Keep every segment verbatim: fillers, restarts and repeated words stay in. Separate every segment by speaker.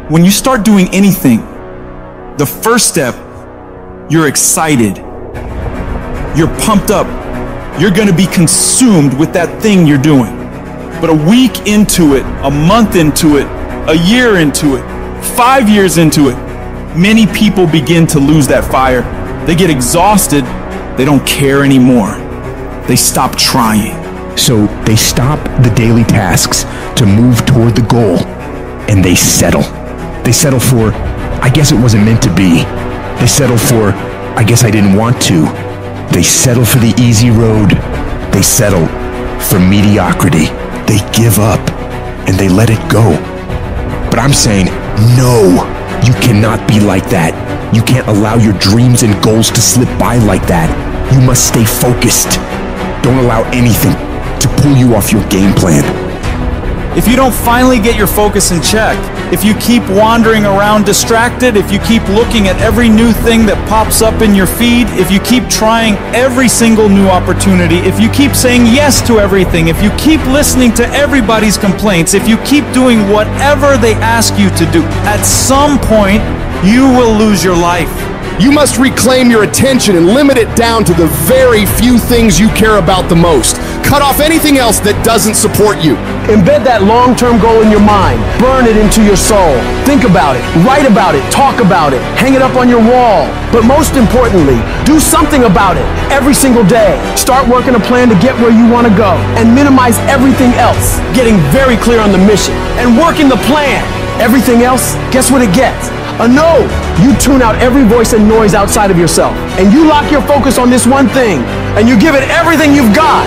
Speaker 1: when you start doing anything, the first step, you're excited. You're pumped up. You're going to be consumed with that thing you're doing. But a week into it, a month into it, a year into it, five years into it, many people begin to lose that fire. They get exhausted. They don't care anymore. They stop trying.
Speaker 2: So they stop the daily tasks to move toward the goal, and they settle. They settle for, I guess it wasn't meant to be. They settle for, I guess I didn't want to. They settle for the easy road. They settle for mediocrity. They give up, and they let it go. But I'm saying, no, you cannot be like that. You can't allow your dreams and goals to slip by like that. You must stay focused. Don't allow anything to pull you off your game plan.
Speaker 1: If you don't finally get your focus in check, if you keep wandering around distracted, if you keep looking at every new thing that pops up in your feed, if you keep trying every single new opportunity, if you keep saying yes to everything, if you keep listening to everybody's complaints, if you keep doing whatever they ask you to do, at some point, you will lose your life.
Speaker 3: You must reclaim your attention and limit it down to the very few things you care about the most. Cut off anything else that doesn't support you.
Speaker 4: Embed that long-term goal in your mind. Burn it into your soul. Think about it. Write about it. Talk about it. Hang it up on your wall. But most importantly, do something about it every single day. Start working a plan to get where you want to go and minimize everything else. Getting very clear on the mission and working the plan. Everything else, guess what it gets? A no. You tune out every voice and noise outside of yourself, and you lock your focus on this one thing, and you give it everything you've got.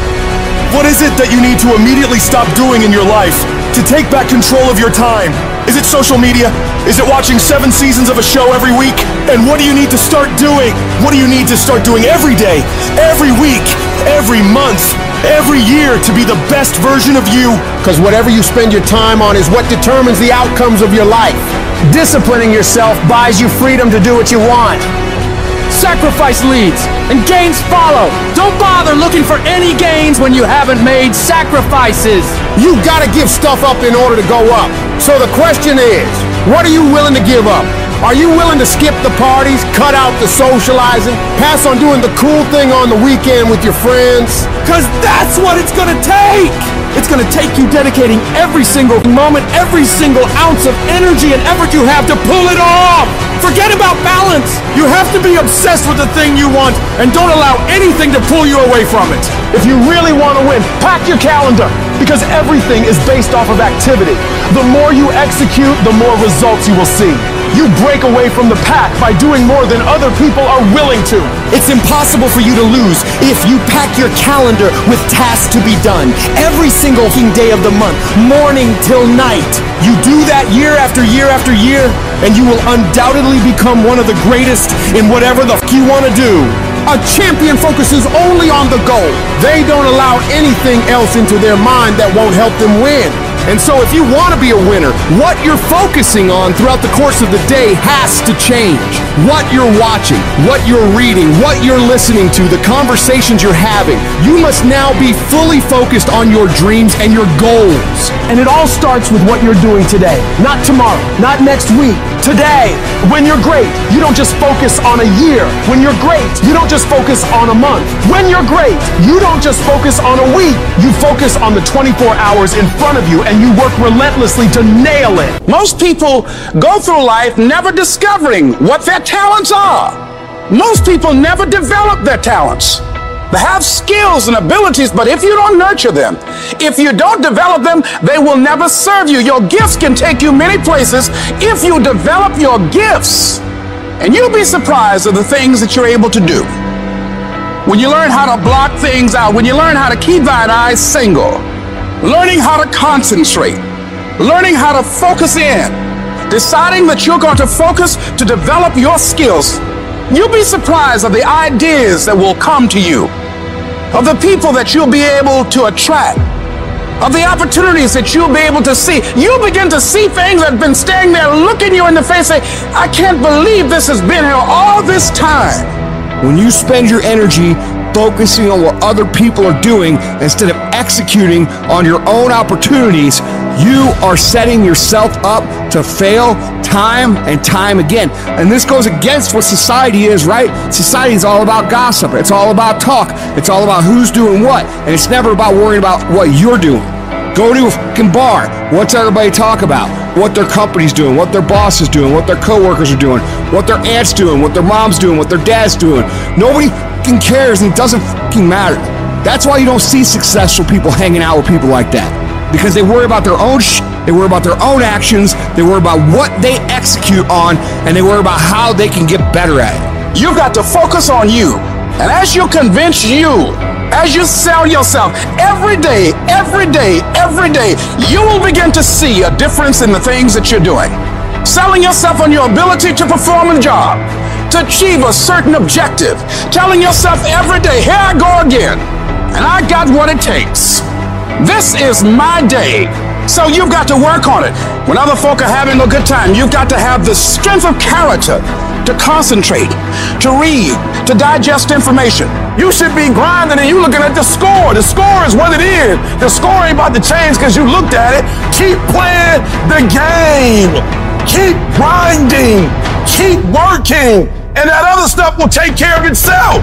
Speaker 3: What is it that you need to immediately stop doing in your life to take back control of your time? Is it social media? Is it watching seven seasons of a show every week? And what do you need to start doing? What do you need to start doing every day, every week, every month, every year to be the best version of you?
Speaker 4: Because whatever you spend your time on is what determines the outcomes of your life. Disciplining yourself buys you freedom to do what you want. Sacrifice leads and gains follow. Don't bother looking for any gains when you haven't made sacrifices.
Speaker 3: You gotta give stuff up in order to go up. So the question is, what are you willing to give up? Are you willing to skip the parties, cut out the socializing, pass on doing the cool thing on the weekend with your friends?
Speaker 4: Because that's what it's gonna take. It's gonna take you dedicating every single moment, every single ounce of energy and effort you have to pull it off. Forget about balance. You have to be obsessed with the thing you want and don't allow anything to pull you away from it. If you really want to win, pack your calendar, because everything is based off of activity. The more you execute, the more results you will see. You break away from the pack by doing more than other people are willing to.
Speaker 5: It's impossible for you to lose if you pack your calendar with tasks to be done every single day of the month, morning till night. You do that year after year after year, and you will undoubtedly become one of the greatest in whatever the f you want to do.
Speaker 3: A champion focuses only on the goal. They don't allow anything else into their mind that won't help them win. And so if you want to be a winner, what you're focusing on throughout the course of the day has to change. What you're watching, what you're reading, what you're listening to, the conversations you're having. You must now be fully focused on your dreams and your goals.
Speaker 4: And it all starts with what you're doing today, not tomorrow, not next week. Today, when you're great, you don't just focus on a year. When you're great, you don't just focus on a month. When you're great, you don't just focus on a week. You focus on the twenty-four hours in front of you, and you work relentlessly to nail it.
Speaker 6: Most people go through life never discovering what their talents are. Most people never develop their talents. They have skills and abilities, but if you don't nurture them, if you don't develop them, they will never serve you. Your gifts can take you many places if you develop your gifts. And you'll be surprised at the things that you're able to do. When you learn how to block things out, when you learn how to keep thine eyes single, learning how to concentrate, learning how to focus in, deciding that you're going to focus to develop your skills, you'll be surprised at the ideas that will come to you, of the people that you'll be able to attract, of the opportunities that you'll be able to see. You'll begin to see things that have been standing there looking you in the face saying, I can't believe this has been here all this time.
Speaker 3: When you spend your energy focusing on what other people are doing instead of executing on your own opportunities, You are setting yourself up to fail time and time again. And this goes against what society is, right? Society is all about gossip. It's all about talk. It's all about who's doing what. And it's never about worrying about what you're doing. Go to a fucking bar. What's everybody talk about? What their company's doing, what their boss is doing, what their coworkers are doing, what their aunt's doing, what their mom's doing, what their dad's doing. Nobody fucking cares, and it doesn't fucking matter. That's why you don't see successful people hanging out with people like that. Because they worry about their own shit, they worry about their own actions, they worry about what they execute on, and they worry about how they can get better at it.
Speaker 6: You've got to focus on you. And as you convince you, as you sell yourself every day, every day, every day, you will begin to see a difference in the things that you're doing. Selling yourself on your ability to perform a job, to achieve a certain objective. Telling yourself every day, here I go again, and I got what it takes. This is my day. So you've got to work on it. When other folk are having a good time, you've got to have the strength of character to concentrate, to read, to digest information.
Speaker 3: You should be grinding and you looking at the score. The score is what it is. The score ain't about to change because you looked at it. Keep playing the game. Keep grinding. Keep working. And that other stuff will take care of itself.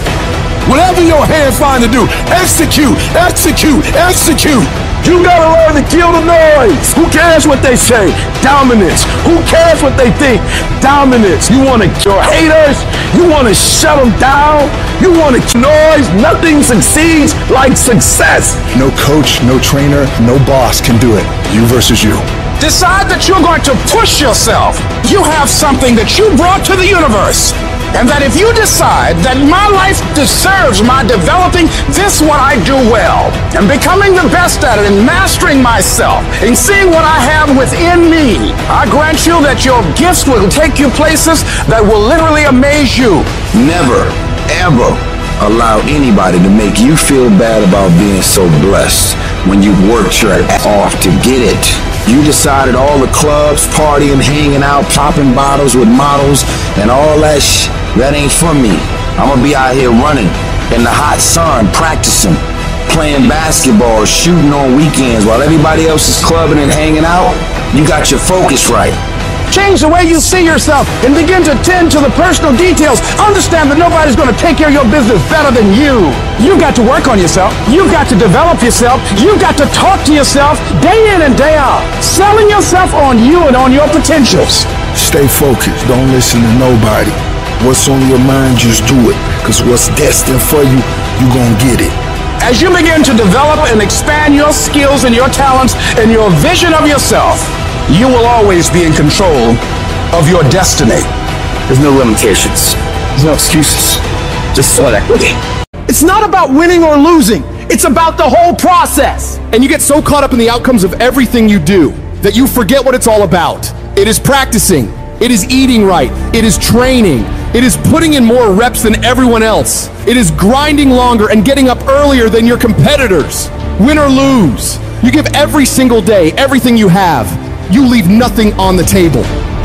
Speaker 3: Whatever your hands find to do, execute, execute, execute. You gotta learn to kill the noise. Who cares what they say? Dominance. Who cares what they think? Dominance. You wanna kill haters? You wanna shut them down? You wanna kill noise? Nothing succeeds like success.
Speaker 7: No coach, no trainer, no boss can do it. You versus you.
Speaker 6: Decide that you're going to push yourself. You have something that you brought to the universe. And that if you decide that my life deserves my developing this what I do well, and becoming the best at it, and mastering myself, and seeing what I have within me, I grant you that your gifts will take you places that will literally amaze you.
Speaker 8: Never, ever allow anybody to make you feel bad about being so blessed when you've worked your ass off to get it. You decided all the clubs, partying, hanging out, popping bottles with models, and all that sh**, that ain't for me. I'm gonna be out here running in the hot sun, practicing, playing basketball, shooting on weekends while everybody else is clubbing and hanging out. You got your focus right.
Speaker 6: Change the way you see yourself and begin to tend to the personal details. Understand that nobody's going to take care of your business better than you. You've got to work on yourself. You've got to develop yourself. You've got to talk to yourself day in and day out. Selling yourself on you and on your potentials.
Speaker 7: Stay focused. Don't listen to nobody. What's on your mind, just do it. Because what's destined for you, you're going to get it.
Speaker 6: As you begin to develop and expand your skills and your talents and your vision of yourself, you will always be in control of your destiny.
Speaker 8: There's no limitations. There's no excuses. Just sweat equity.
Speaker 4: It's not about winning or losing. It's about the whole process.
Speaker 3: And you get so caught up in the outcomes of everything you do that you forget what it's all about. It is practicing. It is eating right. It is training. It is putting in more reps than everyone else. It is grinding longer and getting up earlier than your competitors. Win or lose, you give every single day everything you have. You leave nothing on the table.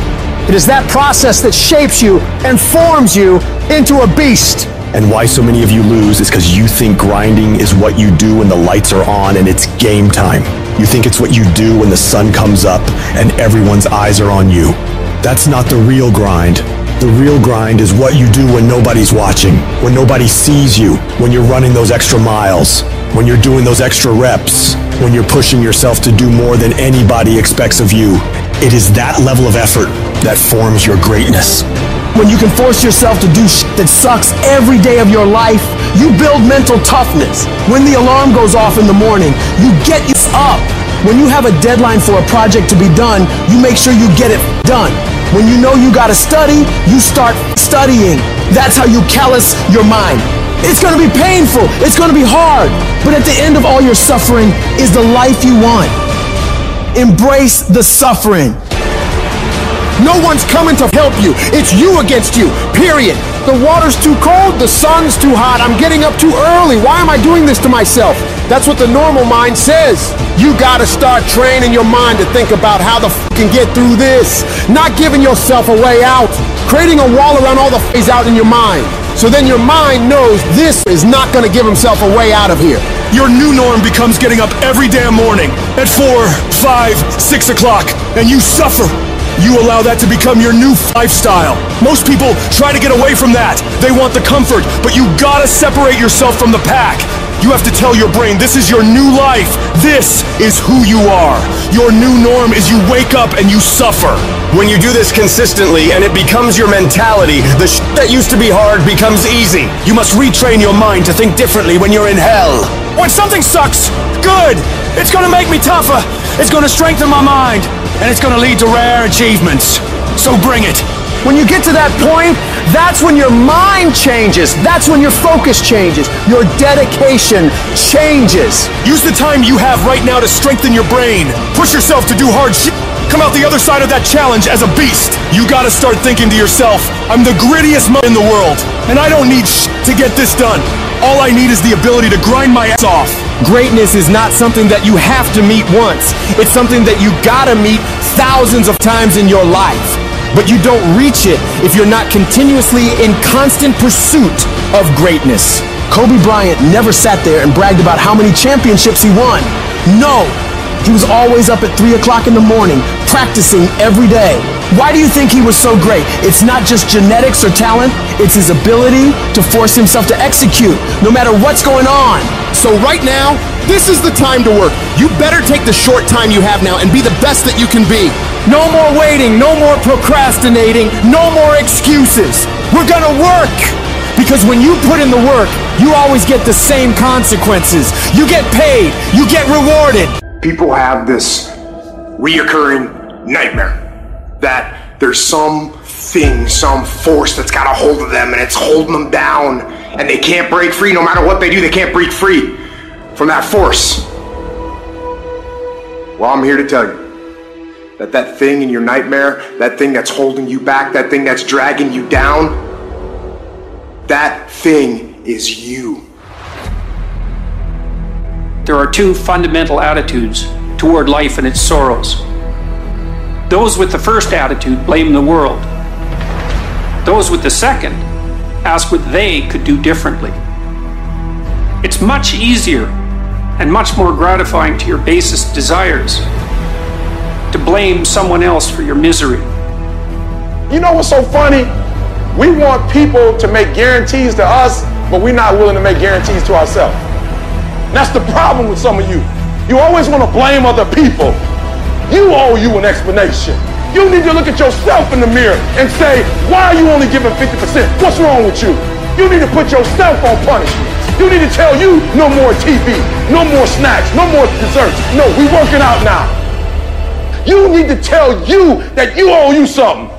Speaker 4: It is that process that shapes you and forms you into a beast.
Speaker 2: And why so many of you lose is because you think grinding is what you do when the lights are on and it's game time. You think it's what you do when the sun comes up and everyone's eyes are on you. That's not the real grind. The real grind is what you do when nobody's watching, when nobody sees you, when you're running those extra miles, when you're doing those extra reps, when you're pushing yourself to do more than anybody expects of you. It is that level of effort that forms your greatness.
Speaker 4: When you can force yourself to do shit that sucks every day of your life, you build mental toughness. When the alarm goes off in the morning, you get up. When you have a deadline for a project to be done, you make sure you get it done. When you know you gotta study, you start studying. That's how you callous your mind. It's gonna be painful, it's gonna be hard, but at the end of all your suffering is the life you want. Embrace the suffering.
Speaker 3: No one's coming to help you. It's you against you, period. The water's too cold, the sun's too hot, I'm getting up too early. Why am I doing this to myself? That's what the normal mind says. You gotta start training your mind to think about how the fucking get through this. Not giving yourself a way out. Creating a wall around all the phase out in your mind. So then your mind knows this is not going to give himself a way out of here.
Speaker 9: Your new norm becomes getting up every damn morning at four, five, six o'clock, and you suffer. You allow that to become your new lifestyle. Most people try to get away from that. They want the comfort, but you gotta separate yourself from the pack. You have to tell your brain, this is your new life. This is who you are. Your new norm is you wake up and you suffer.
Speaker 10: When you do this consistently and it becomes your mentality, the sh that used to be hard becomes easy. You must retrain your mind to think differently when you're in hell.
Speaker 9: When something sucks, good. It's gonna make me tougher. It's gonna strengthen my mind. And it's gonna lead to rare achievements. So bring it.
Speaker 4: When you get to that point, that's when your mind changes. That's when your focus changes. Your dedication changes.
Speaker 9: Use the time you have right now to strengthen your brain. Push yourself to do hard shit. Come out the other side of that challenge as a beast. You gotta start thinking to yourself, I'm the grittiest man in the world, and I don't need shit to get this done. All I need is the ability to grind my ass off.
Speaker 5: Greatness is not something that you have to meet once. It's something that you gotta meet thousands of times in your life. But you don't reach it if you're not continuously in constant pursuit of greatness.
Speaker 4: Kobe Bryant never sat there and bragged about how many championships he won. No, he was always up at three o'clock in the morning, practicing every day. Why do you think he was so great? It's not just genetics or talent, it's his ability to force himself to execute, no matter what's going on.
Speaker 3: So right now, this is the time to work. You better take the short time you have now and be the best that you can be.
Speaker 5: No more waiting, no more procrastinating, no more excuses. We're gonna work! Because when you put in the work, you always get the same consequences. You get paid, you get rewarded.
Speaker 11: People have this reoccurring nightmare that there's some thing, some force that's got a hold of them and it's holding them down and they can't break free. No matter what they do, they can't break free from that force. Well, I'm here to tell you that that thing in your nightmare, that thing that's holding you back, that thing that's dragging you down, that thing is you.
Speaker 12: There are two fundamental attitudes toward life and its sorrows. Those with the first attitude blame the world. Those with the second ask what they could do differently. It's much easier and much more gratifying to your basest desires to blame someone else for your misery.
Speaker 6: You know what's so funny? We want people to make guarantees to us, but we're not willing to make guarantees to ourselves. And that's the problem with some of you. You always want to blame other people. You owe you an explanation. You need to look at yourself in the mirror and say, why are you only giving fifty percent? What's wrong with you? You need to put yourself on punishment. You need to tell you no more T V, no more snacks, no more desserts. No, we working out now. You need to tell you that you owe you something.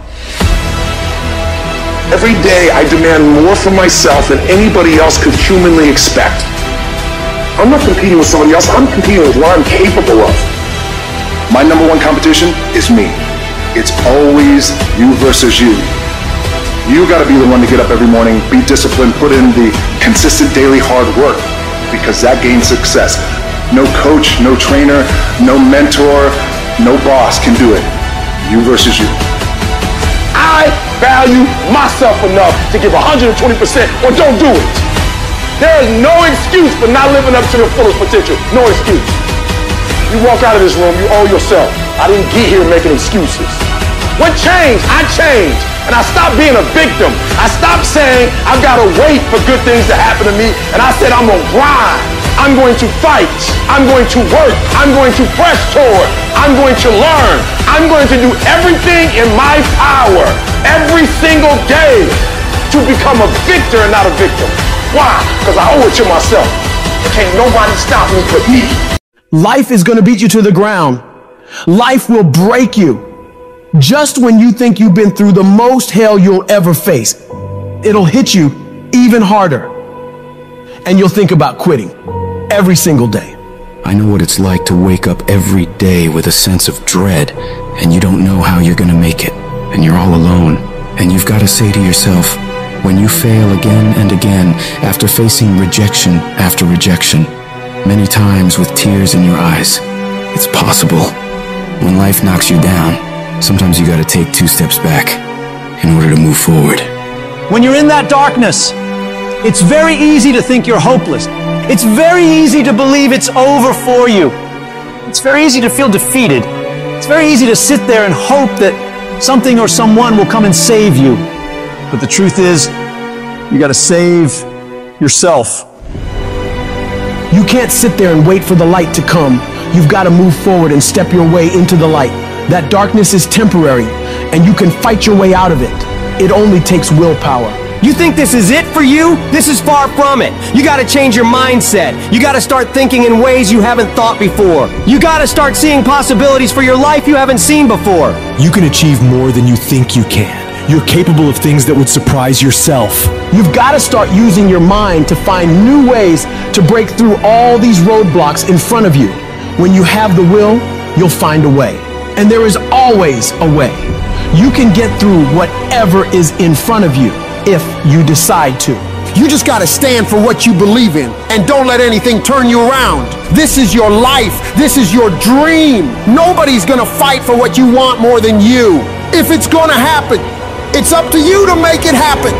Speaker 11: Every day I demand more from myself than anybody else could humanly expect. I'm not competing with somebody else, I'm competing with what I'm capable of. My number one competition is me. It's always you versus you. You gotta be the one to get up every morning, be disciplined, put in the consistent daily hard work, because that gains success. No coach, no trainer, no mentor, no boss can do it. You versus you.
Speaker 6: I value myself enough to give one hundred twenty percent or don't do it. There is no excuse for not living up to your fullest potential. No excuse. You walk out of this room, you owe yourself. I didn't get here making excuses. What changed? I changed. And I stopped being a victim. I stopped saying I've got to wait for good things to happen to me. And I said I'm going to grind. I'm going to fight. I'm going to work. I'm going to press toward. I'm going to learn. I'm going to do everything in my power every single day to become a victor and not a victim. Why? Because I owe it to myself. Can't nobody stop me but me.
Speaker 4: Life is going to beat you to the ground. Life will break you. Just when you think you've been through the most hell you'll ever face, it'll hit you even harder. And you'll think about quitting every single day.
Speaker 13: I know what it's like to wake up every day with a sense of dread, and you don't know how you're going to make it, and you're all alone. And you've got to say to yourself, when you fail again and again, after facing rejection after rejection, many times with tears in your eyes, it's possible. When life knocks you down, sometimes you gotta take two steps back in order to move forward.
Speaker 5: When you're in that darkness, It's very easy to think you're hopeless. It's very easy to believe it's over for you. It's very easy to feel defeated. It's very easy to sit there and hope that something or someone will come and save you. But the truth is, you got to save yourself.
Speaker 4: You can't sit there and wait for the light to come. You've got to move forward and step your way into the light. That darkness is temporary, and you can fight your way out of it. It only takes willpower.
Speaker 10: You think this is it for you? This is far from it. You gotta change your mindset. You gotta start thinking in ways you haven't thought before. You gotta start seeing possibilities for your life you haven't seen before.
Speaker 2: You can achieve more than you think you can. You're capable of things that would surprise yourself.
Speaker 4: You've got to start using your mind to find new ways to break through all these roadblocks in front of you. When you have the will, you'll find a way. And there is always a way. You can get through whatever is in front of you if you decide to.
Speaker 3: You just gotta stand for what you believe in and don't let anything turn you around. This is your life. This is your dream. Nobody's gonna fight for what you want more than you. If it's gonna happen, it's up to you to make it happen.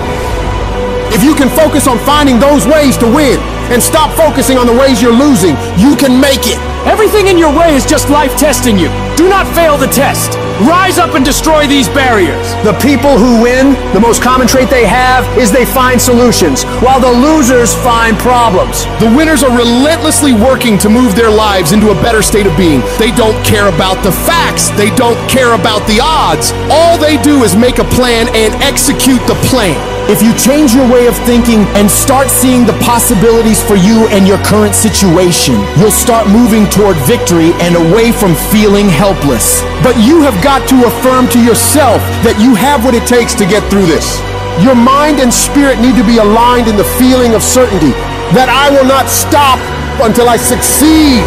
Speaker 3: If you can focus on finding those ways to win and stop focusing on the ways you're losing, you can make it.
Speaker 5: Everything in your way is just life testing you. Do not fail the test. Rise up and destroy these barriers.
Speaker 4: The people who win, the most common trait they have is they find solutions, while the losers find problems.
Speaker 3: The winners are relentlessly working to move their lives into a better state of being. They don't care about the facts. They don't care about the odds. All they do is make a plan and execute the plan.
Speaker 4: If you change your way of thinking and start seeing the possibilities for you and your current situation, you'll start moving toward victory and away from feeling helpless.
Speaker 3: But you have got to affirm to yourself that you have what it takes to get through this. Your mind and spirit need to be aligned in the feeling of certainty that I will not stop until I succeed.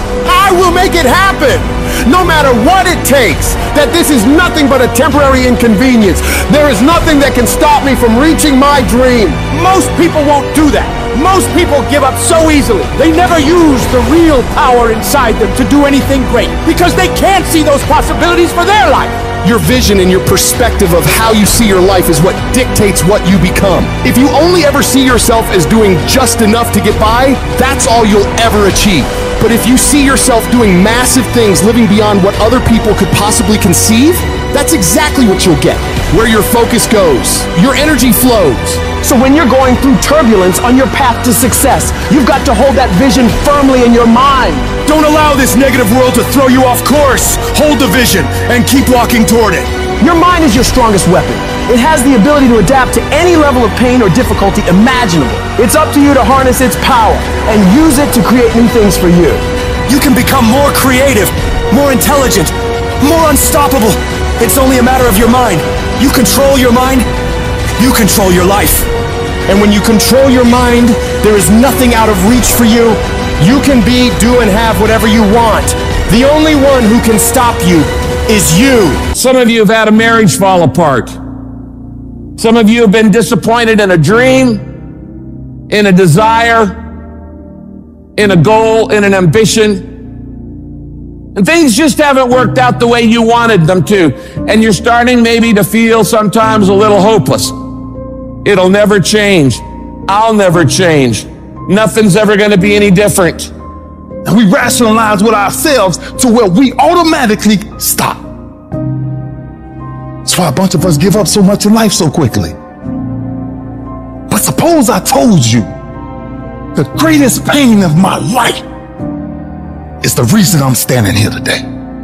Speaker 3: I will make it happen, no matter what it takes, that this is nothing but a temporary inconvenience. There is nothing that can stop me from reaching my dream.
Speaker 5: Most people won't do that. Most people give up so easily. They never use the real power inside them to do anything great because they can't see those possibilities for their life.
Speaker 3: Your vision and your perspective of how you see your life is what dictates what you become. If you only ever see yourself as doing just enough to get by, that's all you'll ever achieve. But if you see yourself doing massive things, living beyond what other people could possibly conceive, that's exactly what you'll get. Where your focus goes, your energy flows.
Speaker 4: So when you're going through turbulence on your path to success, you've got to hold that vision firmly in your mind.
Speaker 9: Don't allow this negative world to throw you off course. Hold the vision and keep walking toward it.
Speaker 4: Your mind is your strongest weapon. It has the ability to adapt to any level of pain or difficulty imaginable. It's up to you to harness its power and use it to create new things for you.
Speaker 10: You can become more creative, more intelligent, more unstoppable. It's only a matter of your mind. You control your mind, you control your life.
Speaker 3: And when you control your mind, there is nothing out of reach for you. You can be, do, and have whatever you want. The only one who can stop you is you.
Speaker 6: Some of you have had a marriage fall apart. Some of you have been disappointed in a dream, in a desire, in a goal, in an ambition. And things just haven't worked out the way you wanted them to. And you're starting maybe to feel sometimes a little hopeless. It'll never change. I'll never change. Nothing's ever going to be any different.
Speaker 7: And we rationalize with ourselves to where we automatically stop. That's why a bunch of us give up so much in life so quickly. But suppose I told you the greatest pain of my life is the reason I'm standing here today.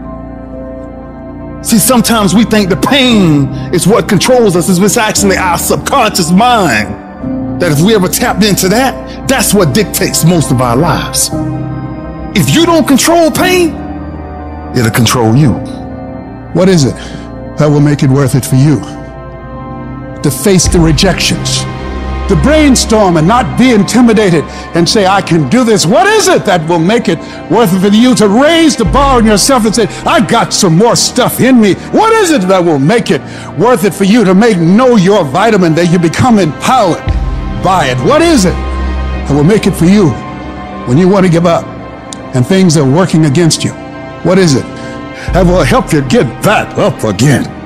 Speaker 7: See, sometimes we think the pain is what controls us. It's actually our subconscious mind. That if we ever tapped into that, that's what dictates most of our lives. If you don't control pain, it'll control you.
Speaker 14: What is it that will make it worth it for you? To face the rejections, to brainstorm and not be intimidated and say, I can do this. What is it that will make it worth it for you to raise the bar on yourself and say, I got some more stuff in me? What is it that will make it worth it for you to make know your vitamin, that you become empowered by it? What is it that will make it for you when you want to give up and things are working against you? What is it that will help you get back up again?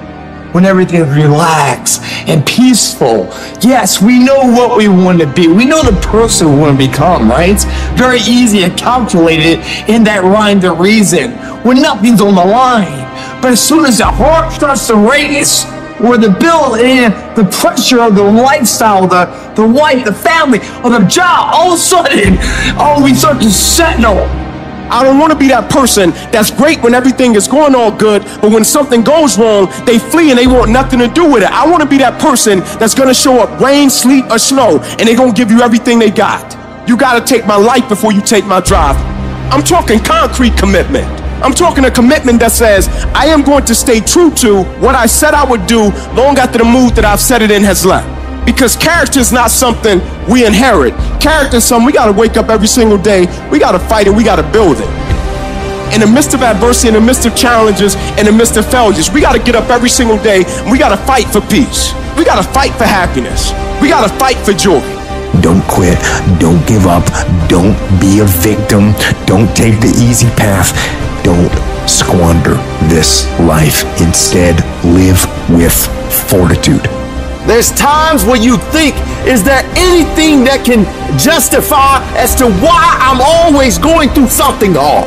Speaker 5: when everything's relaxed and peaceful. Yes, we know what we want to be. We know the person we want to become, right? It's very easy to calculate it in that rhyme to reason when nothing's on the line. But as soon as the heart starts to race, or the bill and the pressure of the lifestyle, the, the wife, the family, or the job, all of a sudden, oh, we start to settle.
Speaker 3: I don't want to be that person that's great when everything is going all good, but when something goes wrong, they flee and they want nothing to do with it. I want to be that person that's going to show up rain, sleet, or snow, and they're going to give you everything they got. You got to take my life before you take my drive. I'm talking concrete commitment. I'm talking a commitment that says I am going to stay true to what I said I would do long after the mood that I've set it in has left. Because character is not something we inherit. Character is something we got to wake up every single day. We got to fight it. We got to build it. In the midst of adversity, in the midst of challenges, in the midst of failures, we got to get up every single day and we got to fight for peace. We got to fight for happiness. We got to fight for joy.
Speaker 2: Don't quit. Don't give up. Don't be a victim. Don't take the easy path. Don't squander this life. Instead, live with fortitude.
Speaker 5: There's times where you think, is there anything that can justify as to why I'm always going through something hard?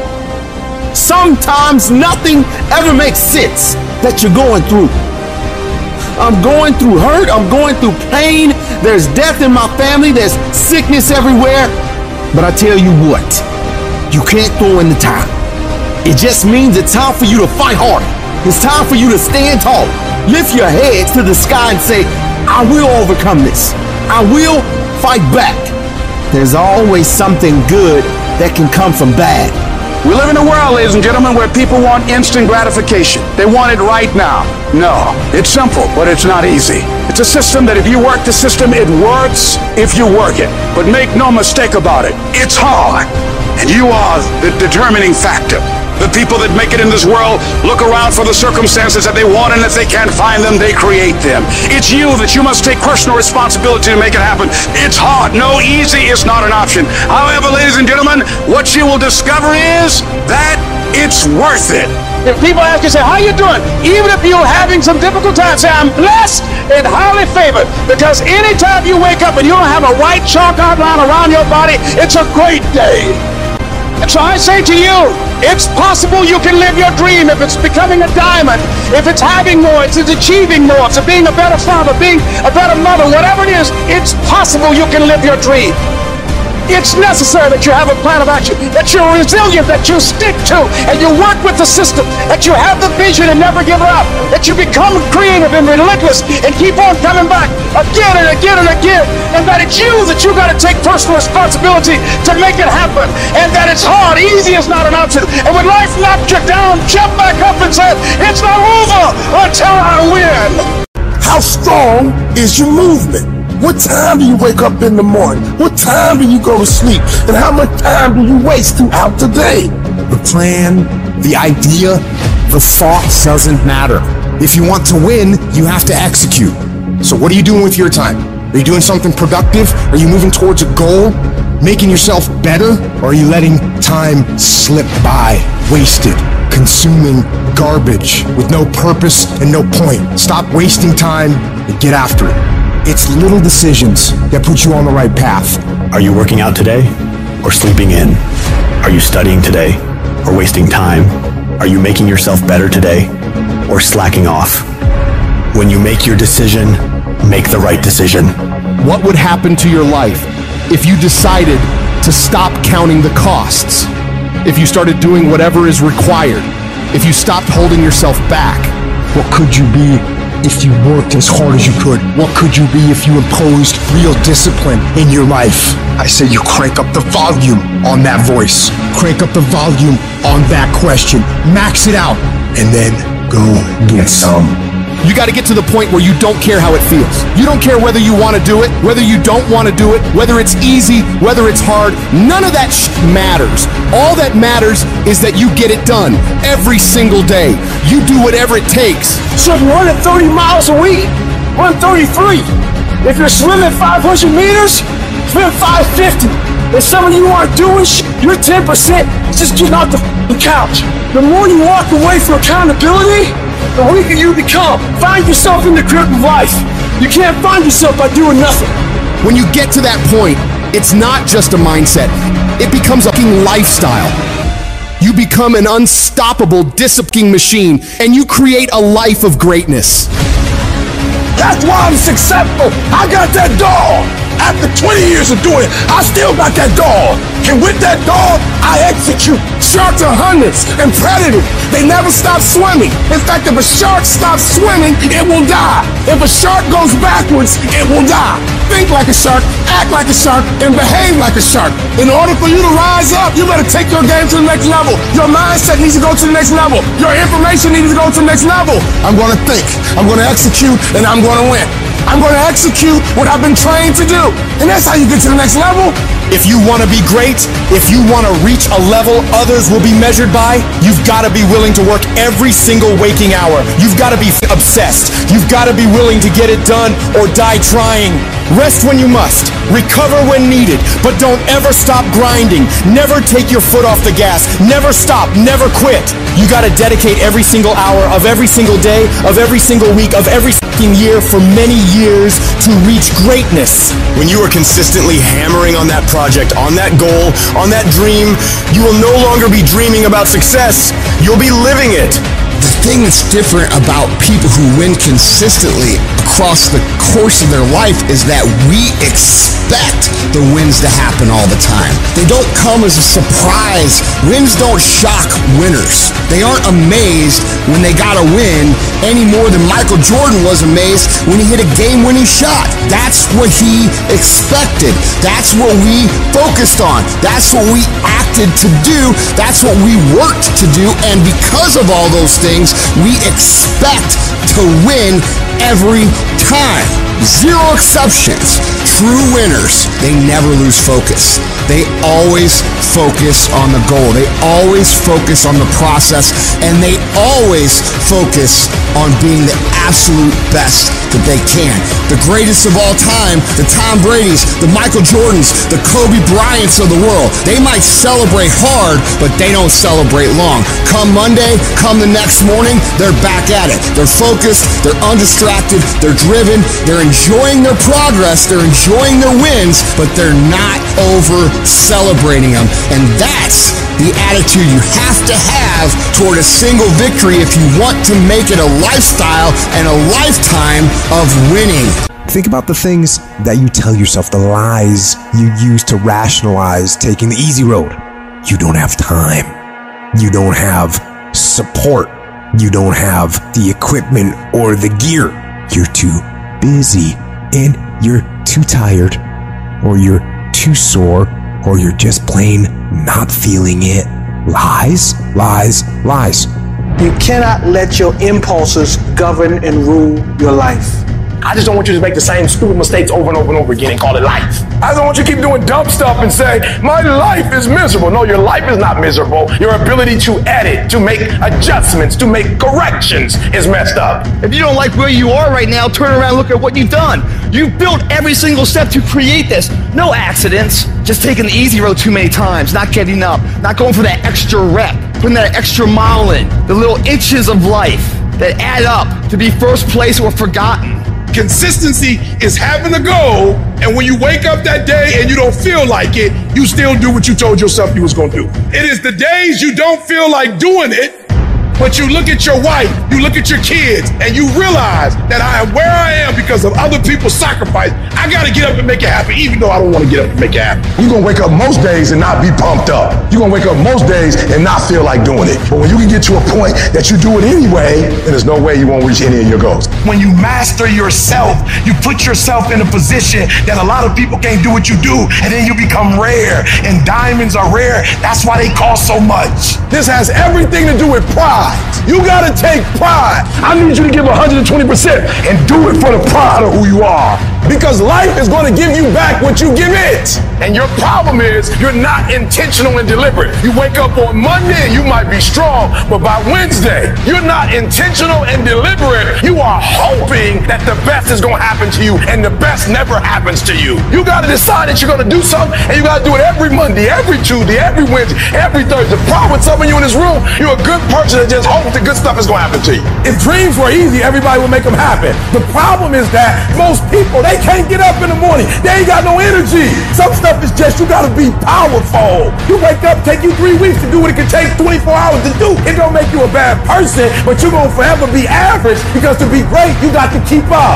Speaker 5: Sometimes nothing ever makes sense that you're going through. I'm going through hurt, I'm going through pain, there's death in my family, there's sickness everywhere. But I tell you what, you can't throw in the towel. It just means it's time for you to fight harder. It's time for you to stand tall. Lift your heads to the sky and say, I will overcome this. I will fight back. There's always something good that can come from bad.
Speaker 6: We live in a world, ladies and gentlemen, where people want instant gratification. They want it right now. No, it's simple, but it's not easy. It's a system that if you work the system, it works if you work it. But make no mistake about it, it's hard. And you are the determining factor. The people that make it in this world look around for the circumstances that they want, and if they can't find them, they create them. It's you that you must take personal responsibility to make it happen. It's hard. No, easy is not an option. However, ladies and gentlemen, what you will discover is that it's worth it.
Speaker 15: If people ask you, say, how you doing? Even if you're having some difficult times, say, I'm blessed and highly favored. Because anytime you wake up and you don't have a white chalk outline around your body, it's a great day. And so I say to you, it's possible you can live your dream if it's becoming a diamond, if it's having more, if it's achieving more, if it's being a better father, being a better mother, whatever it is, it's possible you can live your dream. It's necessary that you have a plan of action, that you're resilient, that you stick to, and you work with the system, that you have the vision and never give up, that you become creative and relentless and keep on coming back again and again and again, and that it's you that you got to take personal responsibility to make it happen, and that it's hard. Easy is not an option. And when life knocks you down, jump back up and say, it's not over until I win.
Speaker 3: How strong is your movement? What time do you wake up in the morning? What time do you go to sleep? And how much time do you waste throughout the day?
Speaker 2: The plan, the idea, the thoughts doesn't matter. If you want to win, you have to execute. So what are you doing with your time? Are you doing something productive? Are you moving towards a goal? Making yourself better? Or are you letting time slip by, wasted, consuming garbage with no purpose and no point? Stop wasting time and get after it. It's little decisions that put you on the right path.
Speaker 16: Are you working out today or sleeping in? Are you studying today or wasting time? Are you making yourself better today or slacking off? When you make your decision, make the right decision.
Speaker 3: What would happen to your life if you decided to stop counting the costs? If you started doing whatever is required? If you stopped holding yourself back?
Speaker 2: What could you be if you worked as hard as you could? What could you be if you imposed real discipline in your life? I say you crank up the volume on that voice. Crank up the volume on that question. Max it out. And then go get some.
Speaker 3: You got to get to the point where you don't care how it feels. You don't care whether you want to do it, whether you don't want to do it, whether it's easy, whether it's hard. None of that sh- matters. All that matters is that you get it done every single day. You do whatever it takes.
Speaker 15: So if you're running thirty miles a week, run thirty-three. If you're swimming five hundred meters, swim five fifty. If some of you aren't doing sh- you're ten percent just getting off the f***ing couch. The more you walk away from accountability, the weaker you become. Find yourself in the grip of life. You can't find yourself by doing nothing.
Speaker 3: When you get to that point, it's not just a mindset. It becomes a fucking lifestyle. You become an unstoppable, disciplining machine, and you create a life of greatness.
Speaker 15: That's why I'm successful. I got that dog. After twenty years of doing it, I still got that dog. And with that dog, I execute. Sharks are hunters and predators. They never stop swimming. In fact, if a shark stops swimming, it will die. If a shark goes backwards, it will die. Think like a shark, act like a shark, and behave like a shark. In order for you to rise up, you better take your game to the next level. Your mindset needs to go to the next level. Your information needs to go to the next level. I'm going to think, I'm going to execute, and I'm going to win. I'm going to execute what I've been trained to do. And that's how you get to the next level.
Speaker 5: If you want to be great, if you want to reach a level others will be measured by, you've got to be willing to work every single waking hour. You've got to be obsessed. You've got to be willing to get it done or die trying. Rest when you must. Recover when needed. But don't ever stop grinding. Never take your foot off the gas. Never stop. Never quit. You got to dedicate every single hour of every single day, of every single week, of every fucking year for many years to reach greatness.
Speaker 16: When you are consistently hammering on that project, on that goal, on that dream, you will no longer be dreaming about success. You'll be living it.
Speaker 3: The thing that's different about people who win consistently across the course of their life is that we expect the wins to happen all the time. They don't come as a surprise. Wins don't shock winners. They aren't amazed when they got a win any more than Michael Jordan was amazed when he hit a game-winning shot. That's what he expected. That's what we focused on. That's what we acted to do. That's what we worked to do. And because of all those things, we expect to win every time. Zero exceptions. True winners, they never lose focus. They always focus on the goal. They always focus on the process, and they always focus on being the absolute best that they can. The greatest of all time, the Tom Brady's, the Michael Jordans, the Kobe Bryants of the world. They might celebrate hard, but they don't celebrate long. Come Monday, come the next morning, they're back at it. They're focused, they're undistracted, they're driven, they're enjoying their progress, they're enjoying their wins, but they're not over celebrating them. And that's the attitude you have to have toward a single victory if you want to make it a lifestyle and a lifetime of winning.
Speaker 2: Think about the things that you tell yourself, the lies you use to rationalize taking the easy road. You don't have time. You don't have support. You don't have the equipment or the gear. You're too busy, and you're too tired, or you're too sore, or you're just plain not feeling it. Lies, lies, lies.
Speaker 15: You cannot let your impulses govern and rule your life. I just don't want you to make the same stupid mistakes over and over and over again and call it life. I don't want you to keep doing dumb stuff and say, my life is miserable. No, your life is not miserable. Your ability to edit, to make adjustments, to make corrections is messed up.
Speaker 5: If you don't like where you are right now, turn around and look at what you've done. You've built every single step to create this. No accidents. Just taking the easy road too many times, not getting up, not going for that extra rep, putting that extra mile in, the little inches of life that add up to be first place or forgotten.
Speaker 9: Consistency is having a goal, and when you wake up that day and you don't feel like it, you still do what you told yourself you was gonna do. It is the days you don't feel like doing it, but you look at your wife, you look at your kids, and you realize that I am where I am because of other people's sacrifice. I gotta get up and make it happen, even though I don't wanna get up and make it happen.
Speaker 11: You're gonna wake up most days and not be pumped up. You're gonna wake up most days and not feel like doing it. But when you can get to a point that you do it anyway, then there's no way you won't reach any of your goals.
Speaker 15: When you master yourself, you put yourself in a position that a lot of people can't do what you do, and then you become rare, and diamonds are rare. That's why they cost so much.
Speaker 9: This has everything to do with pride. You gotta take pride. I need you to give one hundred twenty percent and do it for the pride of who you are. Because life is gonna give you back what you give it. And your problem is you're not intentional and deliberate. You wake up on Monday and you might be strong, but by Wednesday, you're not intentional and deliberate. You
Speaker 3: are hoping that the best is going to happen to you, and the best never happens to you. You got to decide that you're going to do something, and you got to do it every Monday, every Tuesday, every Wednesday, every Thursday. The problem with some of you in this room, you're a good person that just hopes the good stuff is going to happen to you. If dreams were easy, everybody would make them happen. The problem is that most people, they can't get up in the morning. They ain't got no energy. Some stuff is just, you got to be powerful. You wake up, take you three weeks to do what it can take twenty-four hours to do. It don't make you a bad person, but you're going to forever be average, because to be great, you got to keep up.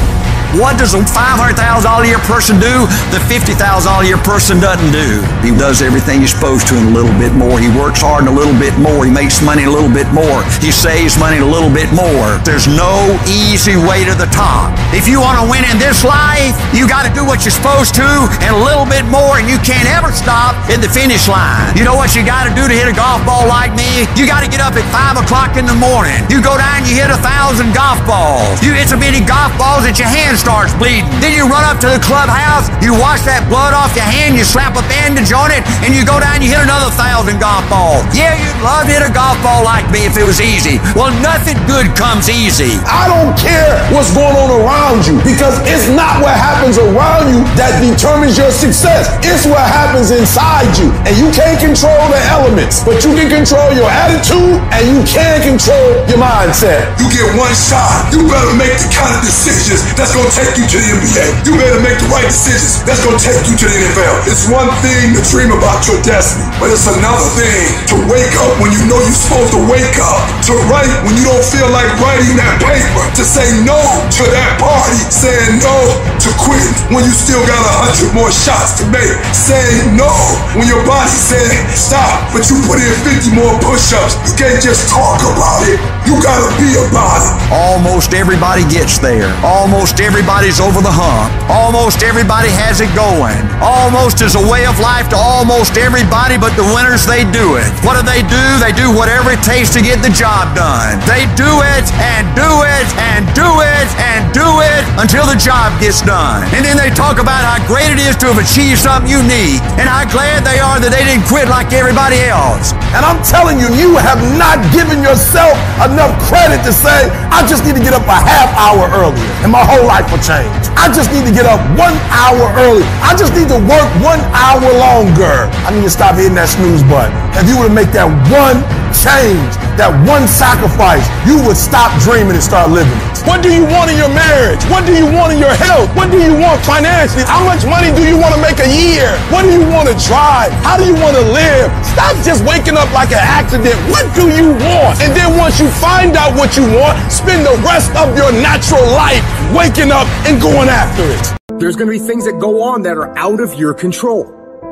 Speaker 17: What does a five hundred thousand dollars a year person do the fifty thousand dollars a year person doesn't do? He does everything he's supposed to and a little bit more. He works hard and a little bit more. He makes money a little bit more. He saves money a little bit more. There's no easy way to the top. If you want to win in this life, you got to do what you're supposed to and a little bit more, and you can't ever stop at the finish line. You know what you got to do to hit a golf ball like me? You got to get up at five o'clock in the morning. You go down, you hit a thousand golf balls. You hit so many golf balls that your hands starts bleeding. Then you run up to the clubhouse, you wash that blood off your hand, you slap a bandage on it, and you go down and you hit another thousand golf balls. Yeah, you'd love to hit a golf ball like me if it was easy. Well, nothing good comes easy.
Speaker 3: I don't care what's going on around you, because it's not what happens around you that determines your success. It's what happens inside you. And you can't control the elements, but you can control your attitude and you can control your mindset.
Speaker 18: You get one shot. You better make the kind of decisions that's going to take you to the N B A. You better make the right decisions that's going to take you to the N F L. It's one thing to dream about your destiny, but it's another thing to wake up when you know you're supposed to wake up, to write when you don't feel like writing that paper, to say no to that party, saying no to quitting when you still got a hundred more shots to make, saying no when your body said stop, but you put in fifty more push-ups. You can't just talk about it, you gotta be about it.
Speaker 17: Almost everybody gets there. Almost everybody's over the hump. Almost everybody has it going. Almost is a way of life to almost everybody, but the winners, they do it. What do they do? They do whatever it takes to get the job done. They do it and do it and do it and do it until the job gets done. And then they talk about how great it is to have achieved something unique and how glad they are that they didn't quit like everybody else.
Speaker 3: And I'm telling you, you have not given yourself enough credit to say, I just need to get up a half hour earlier and my whole life will change. I just need to get up one hour early. I just need to work one hour longer. I need to stop hitting that snooze button. If you were to make that one change, that one sacrifice, you would stop dreaming and start living it. What do you want in your marriage? What do you want in your health? What do you want financially? How much money do you want to make a year? What do you want to drive? How do you want to live? Stop just waking up like an accident. What do you want? And then once you find out what you want, spend the rest of your natural life waking up and going after it.
Speaker 19: There's going to be things that go on that are out of your control.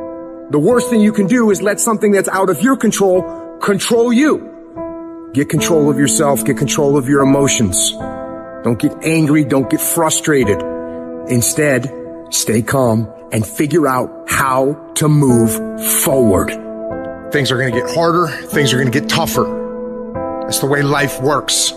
Speaker 19: The worst thing you can do is let something that's out of your control control you. Get control of yourself. Get control of your emotions. Don't get angry. Don't get frustrated. Instead, stay calm and figure out how to move forward.
Speaker 20: Things are going to get harder. Things are going to get tougher. That's the way life works.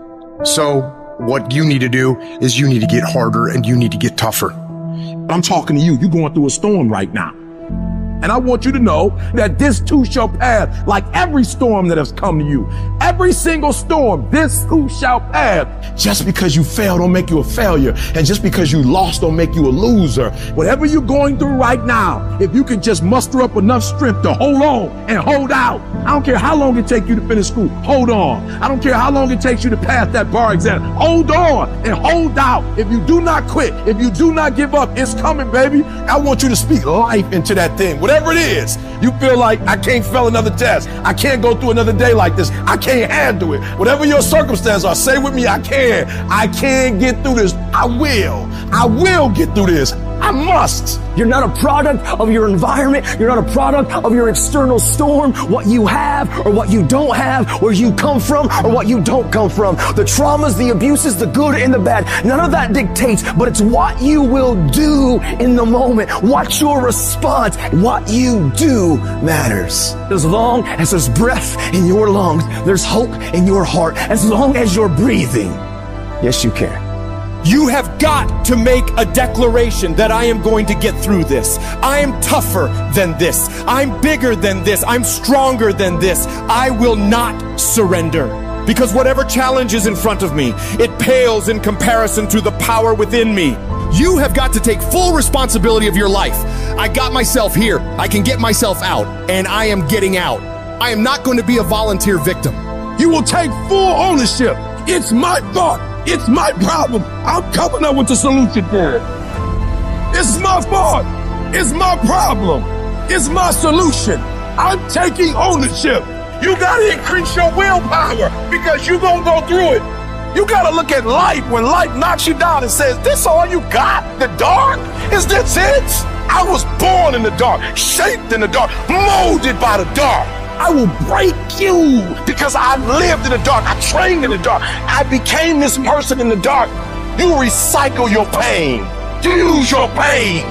Speaker 20: So what you need to do is you need to get harder and you need to get tougher.
Speaker 3: I'm talking to you. You're going through a storm right now. And I want you to know that this too shall pass, like every storm that has come to you. Every single storm, this too shall pass. Just because you fail don't make you a failure. And just because you lost don't make you a loser. Whatever you're going through right now, if you can just muster up enough strength to hold on and hold out. I don't care how long it takes you to finish school. Hold on. I don't care how long it takes you to pass that bar exam. Hold on and hold out. If you do not quit, if you do not give up, it's coming, baby. I want you to speak life into that thing. Whatever it is, you feel like I can't fail another test. I can't go through another day like this. I can't handle it. Whatever your circumstances are, say with me, I can. I can get through this. I will. I will get through this. I must.
Speaker 19: You're not a product of your environment. You're not a product of your external storm, what you have or what you don't have, where you come from or what you don't come from. The traumas, the abuses, the good and the bad, none of that dictates, but it's what you will do in the moment. What's your response? What you do matters. As long as there's breath in your lungs, there's hope in your heart. As long as you're breathing, yes, you can.
Speaker 21: You have got to make a declaration that I am going to get through this. I am tougher than this. I'm bigger than this. I'm stronger than this. I will not surrender. because whatever challenge is in front of me, it pales in comparison to the power within me.
Speaker 3: You have got to take full responsibility of your life. I got myself here. I can get myself out, and I am getting out. I am not going to be a volunteer victim.
Speaker 18: You will take full ownership. It's my thought. It's my problem. I'm coming up with the solution for it. It's my fault. It's my problem. It's my solution. I'm taking ownership. You gotta increase your willpower because you're gonna go through it. You gotta look at life when life knocks you down and says, this all you got? The dark? Is this it? I was born in the dark, shaped in the dark, molded by the dark. I will break you because I lived in the dark. I trained in the dark. I became this person in the dark. You recycle your pain. You use your pain.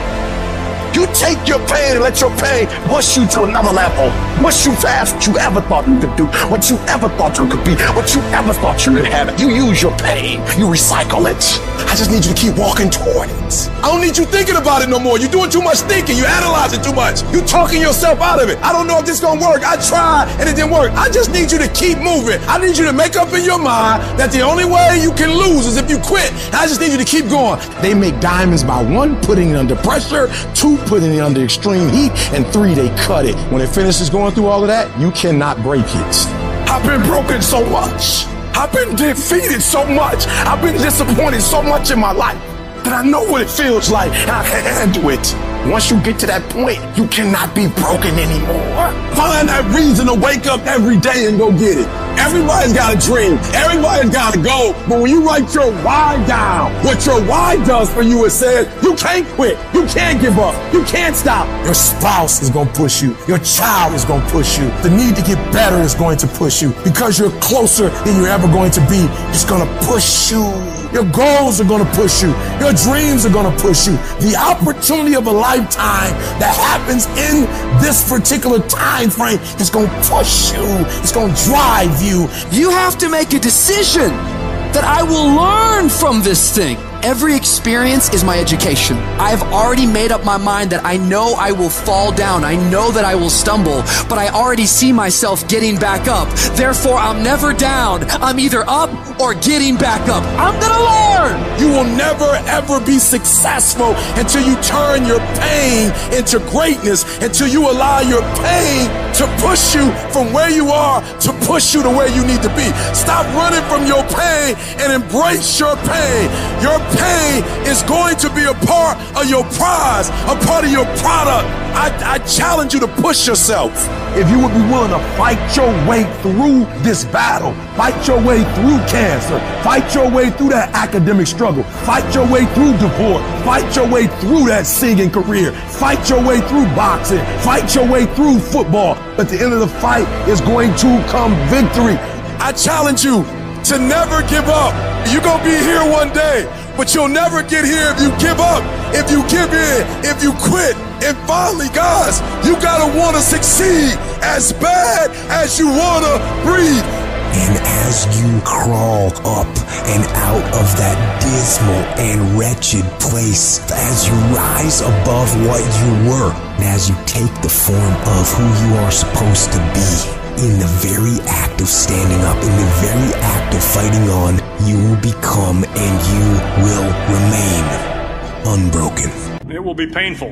Speaker 18: You take your pain and let your pain push you to another level. Push you past what you ever thought you could do, what you ever thought you could be, what you ever thought you could have. You use your pain. You recycle it. I just need you to keep walking toward it. I don't need you thinking about it no more. You're doing too much thinking. You analyze it too much. You're talking yourself out of it. I don't know if this is gonna work. I tried and it didn't work. I just need you to keep moving. I need you to make up in your mind that the only way you can lose is if you quit. I just need you to keep going. They make diamonds by one, putting it under pressure, two, putting it under extreme heat, and three, they cut it. When it finishes going through all of that, you cannot break it. I've been broken so much. I've been defeated so much. I've been disappointed so much in my life that I know what it feels like and I can handle it. Once you get to that point, you cannot be broken anymore. Find that reason to wake up every day and go get it. Everybody's got a dream. Everybody's got a goal. But when you write your why down, what your why does for you is says, you can't quit. You can't give up. You can't stop. Your spouse is going to push you. Your child is going to push you. The need to get better is going to push you. Because you're closer than you're ever going to be, it's going to push you. Your goals are going to push you. Your dreams are going to push you. The opportunity of a lifetime that happens in this particular time frame is going to push you. It's going to drive you.
Speaker 1: You have to make a decision that I will learn from this thing. Every experience is my education. I have already made up my mind that I know I will fall down. I know that I will stumble, but I already see myself getting back up. Therefore, I'm never down. I'm either up or getting back up. I'm gonna learn.
Speaker 18: You will never ever be successful until you turn your pain into greatness, until you allow your pain to push you from where you are to push you to where you need to be. Stop running from your pain and embrace your pain. Your pain is going to be a part of your prize, a part of your product. I, I challenge you to push yourself.
Speaker 9: If you would be willing to fight your way through this battle, fight your way through cancer, fight your way through that academic struggle, fight your way through divorce, fight your way through that singing career, fight your way through boxing, fight your way through football. At the end of the fight is going to come victory.
Speaker 18: I challenge you to never give up. You're gonna be here one day, but you'll never get here if you give up, if you give in, if you quit. And finally, guys, you gotta wanna succeed as bad as you wanna breathe.
Speaker 22: And as you crawl up and out of that dismal and wretched place, as you rise above what you were, and as you take the form of who you are supposed to be, in the very act of standing up, in the very act of fighting on, you will become and you will remain unbroken.
Speaker 23: It will be painful.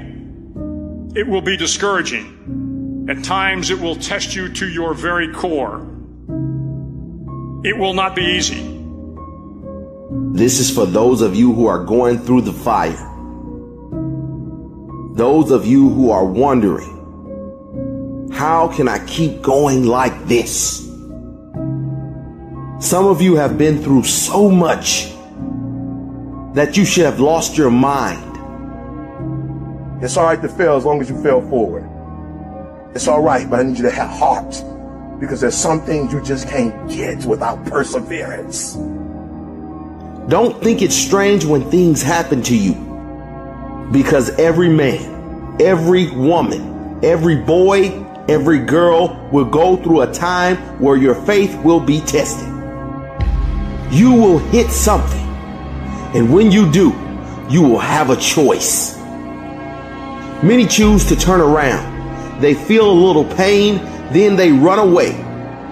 Speaker 23: It will be discouraging. At times it will test you to your very core. It will not be easy.
Speaker 24: This is for those of you who are going through the fire. Those of you who are wondering, how can I keep going like this? Some of you have been through so much that you should have lost your mind.
Speaker 11: It's all right to fail as long as you fail forward. It's all right, but I need you to have heart, because there's some things you just can't get without perseverance.
Speaker 24: Don't think it's strange when things happen to you, because every man, every woman, every boy, every girl will go through a time where your faith will be tested. You will hit something, and when you do, you will have a choice. Many choose to turn around. They feel a little pain, then they run away.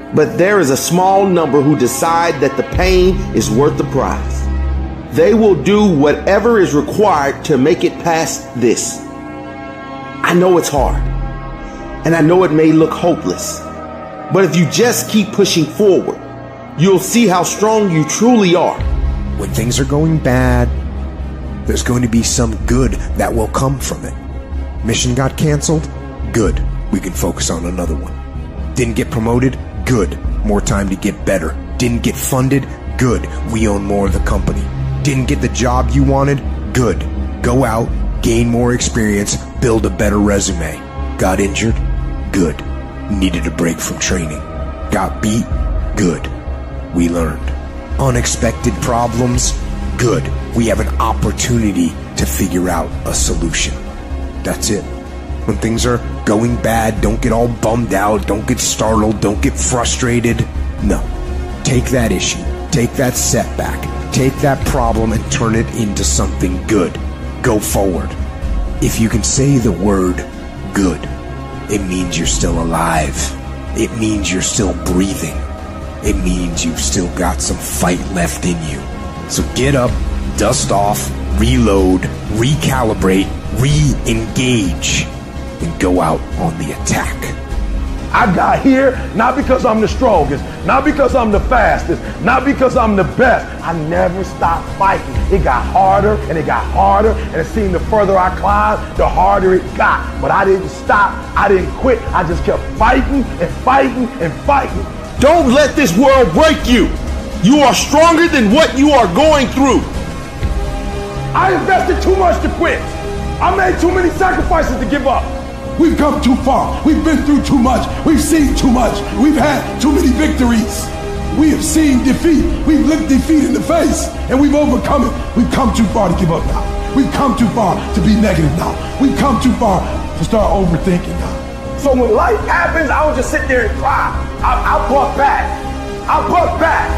Speaker 24: But there is a small number who decide that the pain is worth the price. They will do whatever is required to make it past this. I know it's hard, and I know it may look hopeless, but if you just keep pushing forward, you'll see how strong you truly are.
Speaker 22: When things are going bad, there's going to be some good that will come from it. Mission got canceled? Good. We can focus on another one. Didn't get promoted? Good. More time to get better. Didn't get funded? Good. We own more of the company. Didn't get the job you wanted? Good. Go out, gain more experience, build a better resume. Got injured? Good. Needed a break from training. Got beat? Good. We learned. Unexpected problems? Good. We have an opportunity to figure out a solution. That's it. When things are going bad, don't get all bummed out, don't get startled, don't get frustrated. No. Take that issue, take that setback, take that problem and turn it into something good. Go forward. If you can say the word good, it means you're still alive. It means you're still breathing. It means you've still got some fight left in you. So get up, dust off, reload, recalibrate, re-engage, and go out on the attack.
Speaker 9: I got here not because I'm the strongest, not because I'm the fastest, not because I'm the best. I never stopped fighting. It got harder and it got harder, and it seemed the further I climbed, the harder it got. But I didn't stop. I didn't quit. I just kept fighting and fighting and fighting.
Speaker 24: Don't let this world break you. You are stronger than what you are going through.
Speaker 9: I invested too much to quit. I made too many sacrifices to give up.
Speaker 18: We've come too far. We've been through too much. We've seen too much. We've had too many victories. We have seen defeat. We've looked defeat in the face, and we've overcome it. We've come too far to give up now. We've come too far to be negative now. We've come too far to start overthinking now.
Speaker 9: So when life happens, I don't just sit there and cry. I, I buck back. I buck back.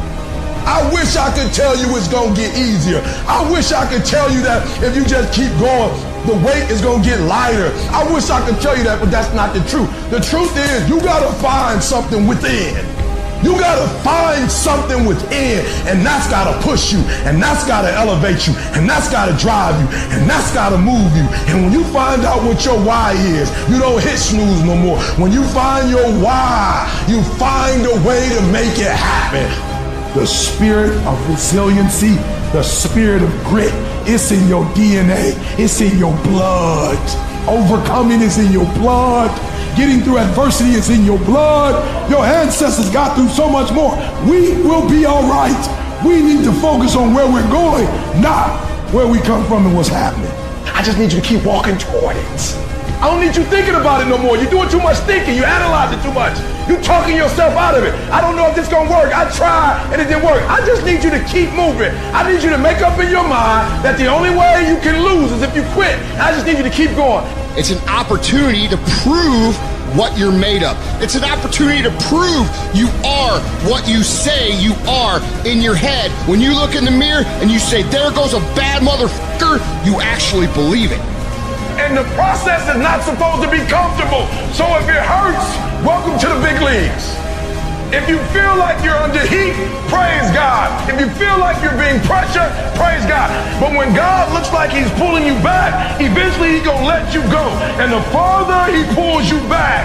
Speaker 18: I wish I could tell you it's gonna get easier. I wish I could tell you that if you just keep going, the weight is gonna get lighter. I wish I could tell you that, but that's not the truth. The truth is, you gotta find something within. You gotta find something within, and that's gotta push you, and that's gotta elevate you, and that's gotta drive you, and that's gotta move you. And when you find out what your why is, you don't hit snooze no more. When you find your why, you find a way to make it happen. The spirit of resiliency, the spirit of grit, it's in your D N A, it's in your blood. Overcoming is in your blood. Getting through adversity is in your blood. Your ancestors got through so much more. We will be all right. We need to focus on where we're going, not where we come from and what's happening.
Speaker 9: I just need you to keep walking toward it. I don't need you thinking about it no more. You're doing too much thinking. You analyze it too much. You talking yourself out of it. I don't know if this gonna work. I tried and it didn't work. I just need you to keep moving. I need you to make up in your mind that the only way you can lose is if you quit. I just need you to keep going.
Speaker 4: It's an opportunity to prove what you're made of. It's an opportunity to prove you are what you say you are in your head. When you look in the mirror and you say, there goes a bad motherfucker, you actually believe it.
Speaker 9: And the process is not supposed to be comfortable. So if it hurts, welcome to the big leagues. If you feel like you're under heat, praise God. If you feel like you're being pressured, praise God. But when God looks like he's pulling you back, eventually he's gonna let you go. And the farther he pulls you back,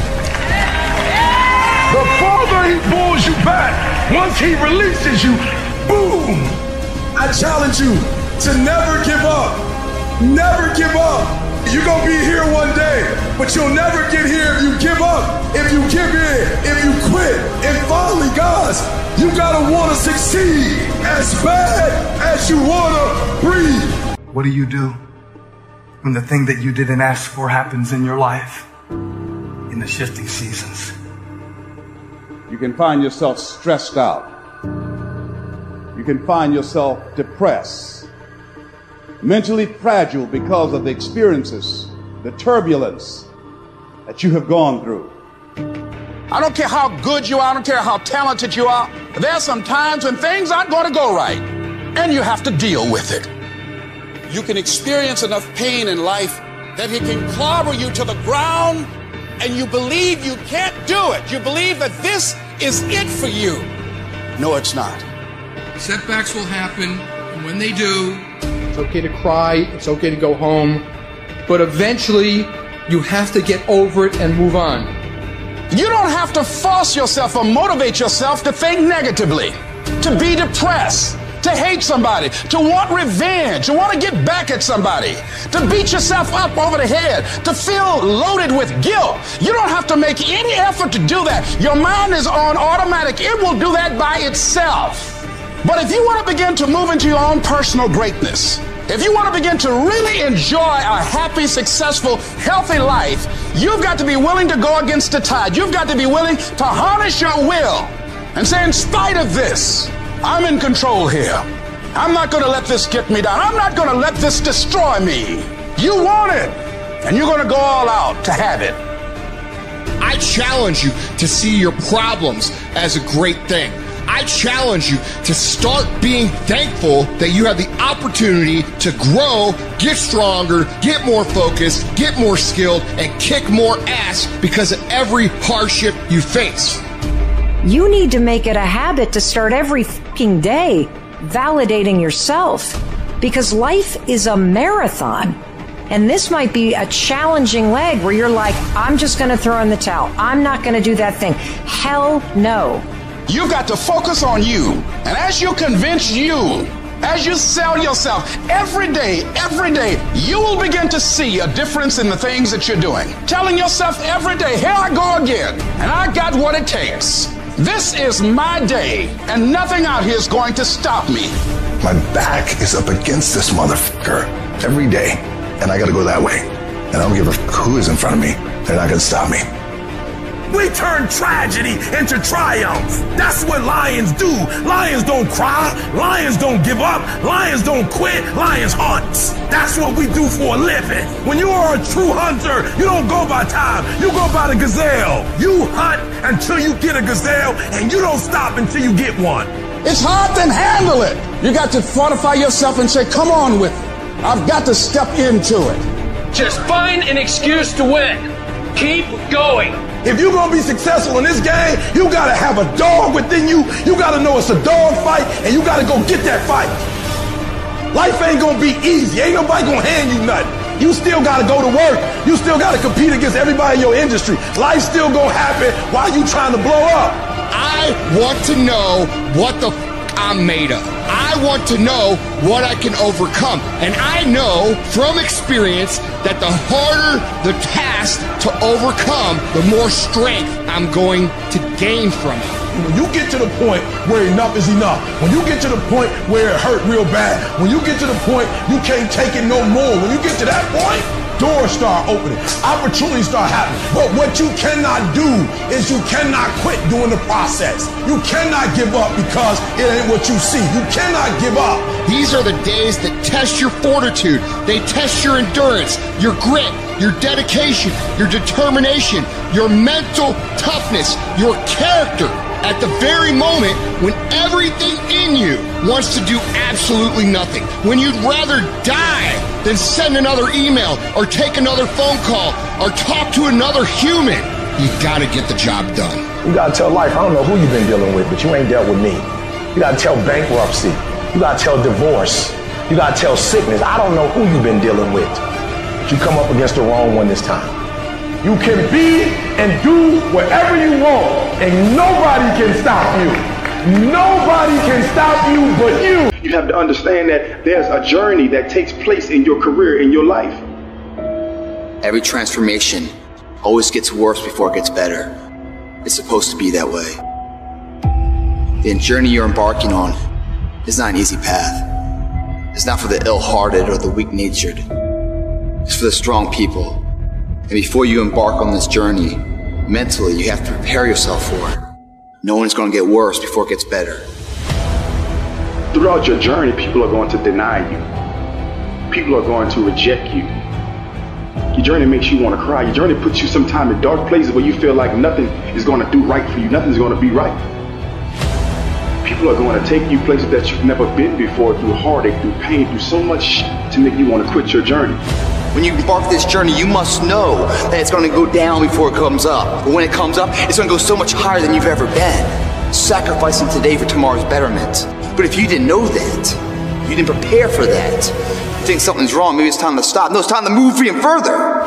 Speaker 9: the farther he pulls you back, once he releases you, boom.
Speaker 18: I challenge you to never give up. Never give up. You're gonna be here one day, but you'll never get here if you give up, if you give in, if you quit. And finally, guys, you gotta wanna succeed as bad as you wanna breathe.
Speaker 8: What do you do when the thing that you didn't ask for happens in your life in the shifting seasons?
Speaker 6: You can find yourself stressed out. You can find yourself depressed, mentally fragile because of the experiences, the turbulence that you have gone through. I don't care how good you are, I don't care how talented you are. There are some times when things aren't going to go right, and you have to deal with it. You can experience enough pain in life that it can clobber you to the ground, and you believe you can't do it. You believe that this is it for you. No, it's not.
Speaker 7: Setbacks will happen, and when they do, it's okay to cry, it's okay to go home, but eventually you have to get over it and move on.
Speaker 6: You don't have to force yourself or motivate yourself to think negatively, to be depressed, to hate somebody, to want revenge, to want to get back at somebody, to beat yourself up over the head, to feel loaded with guilt. You don't have to make any effort to do that. Your mind is on automatic. It will do that by itself. But if you want to begin to move into your own personal greatness, if you want to begin to really enjoy a happy, successful, healthy life, you've got to be willing to go against the tide. You've got to be willing to harness your will and say, in spite of this, I'm in control here. I'm not going to let this get me down. I'm not going to let this destroy me. You want it, and you're going to go all out to have it.
Speaker 4: I challenge you to see your problems as a great thing. I challenge you to start being thankful that you have the opportunity to grow, get stronger, get more focused, get more skilled, and kick more ass because of every hardship you face.
Speaker 10: You need to make it a habit to start every fucking day validating yourself, because life is a marathon. And this might be a challenging leg where you're like, I'm just going to throw in the towel. I'm not going to do that thing. Hell no.
Speaker 6: You've got to focus on you. And as you convince you, as you sell yourself every day, every day, you will begin to see a difference in the things that you're doing. Telling yourself every day, here I go again, and I got what it takes. This is my day, and nothing out here is going to stop me.
Speaker 11: My back is up against this motherfucker every day, and I gotta go that way. And I don't give a f- who is in front of me. They're not gonna stop me.
Speaker 9: We turn tragedy into triumph. That's what lions do. Lions don't cry. Lions don't give up. Lions don't quit. Lions hunt. That's what we do for a living. When you are a true hunter, you don't go by time. You go by the gazelle. You hunt until you get a gazelle, and you don't stop until you get one.
Speaker 6: It's hard to handle it. You got to fortify yourself and say, come on with it. I've got to step into it.
Speaker 12: Just find an excuse to win. Keep going.
Speaker 9: If you're gonna be successful in this game, you gotta have a dog within you. You gotta know it's a dog fight, and you gotta go get that fight. Life ain't gonna be easy. Ain't nobody gonna hand you nothing. You still gotta go to work. You still gotta compete against everybody in your industry. Life's still gonna happen while you trying to blow up.
Speaker 4: I want to know what the f- I'm made of. I want to know what I can overcome. And I know from experience that the harder the task to overcome, the more strength I'm going to gain from it.
Speaker 9: When you get to the point where enough is enough, when you get to the point where it hurt real bad, when you get to the point you can't take it no more, when you get to that point, doors start opening, opportunities start happening. But what you cannot do is you cannot quit doing the process. You cannot give up because it ain't what you see. You cannot give up.
Speaker 4: These are the days that test your fortitude. They test your endurance, your grit, your dedication, your determination, your mental toughness, your character. At the very moment when everything in you wants to do absolutely nothing, when you'd rather die than send another email or take another phone call or talk to another human, you gotta get the job done.
Speaker 11: You gotta tell life, I don't know who you've been dealing with, but you ain't dealt with me. You gotta tell bankruptcy. You gotta tell divorce. You gotta tell sickness. I don't know who you've been dealing with, but you come up against the wrong one this time.
Speaker 9: You can be and do whatever you want, and nobody can stop you. Nobody can stop you but you.
Speaker 11: You have to understand that there's a journey that takes place in your career, in your life.
Speaker 1: Every transformation always gets worse before it gets better. It's supposed to be that way. The journey you're embarking on is not an easy path. It's not for the ill-hearted or the weak-natured. It's for the strong people. And before you embark on this journey, mentally, you have to prepare yourself for it. Knowing it's going to get worse before it gets better.
Speaker 11: Throughout your journey, people are going to deny you. People are going to reject you. Your journey makes you want to cry. Your journey puts you sometimes in dark places where you feel like nothing is going to do right for you. Nothing's going to be right. People are going to take you places that you've never been before, through heartache, through pain, through so much shit to make you want to quit your journey.
Speaker 2: When you embark this journey, you must know that it's going to go down before it comes up. But when it comes up, it's going to go so much higher than you've ever been. Sacrificing today for tomorrow's betterment. But if you didn't know that, you didn't prepare for that, you think something's wrong, maybe it's time to stop. No, it's time to move even further.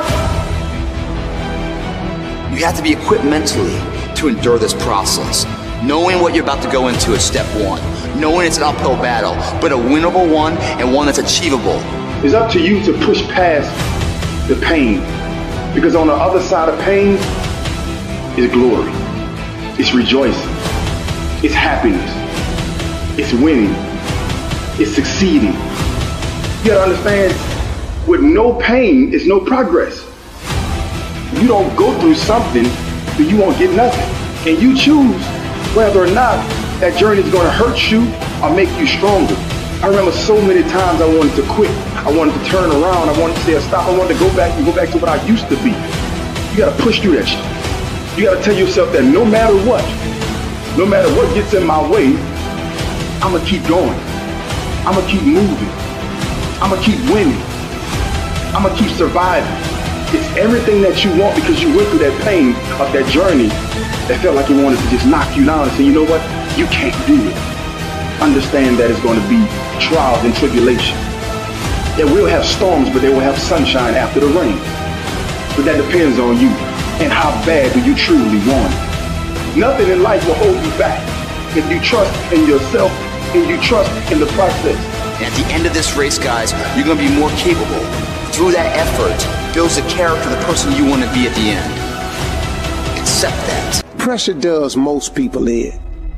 Speaker 2: You have to be equipped mentally to endure this process. Knowing what you're about to go into is step one. Knowing it's an uphill battle, but a winnable one and one that's achievable.
Speaker 11: It's up to you to push past the pain. Because on the other side of pain is glory. It's rejoicing. It's happiness. It's winning. It's succeeding. You gotta understand, with no pain is no progress. You don't go through something, but you won't get nothing. And you choose whether or not that journey is going to hurt you or make you stronger. I remember so many times I wanted to quit. I wanted to turn around. I wanted to say stop. I wanted to go back and go back to what I used to be. You got to push through that shit. You got to tell yourself that no matter what, no matter what gets in my way, I'm going to keep going. I'm going to keep moving. I'm going to keep winning. I'm going to keep surviving. It's everything that you want because you went through that pain of that journey that felt like it wanted to just knock you down and say, you know what? You can't do it. Understand that it's going to be trials and tribulation. That we'll have storms, but they will have sunshine after the rain. But that depends on you and how bad do you truly want it. Nothing in life will hold you back if you trust in yourself and you trust in the process.
Speaker 2: And at the end of this race, guys, you're going to be more capable. Through that effort, builds the character of the person you want to be at the end. Accept that.
Speaker 3: Pressure does most people in.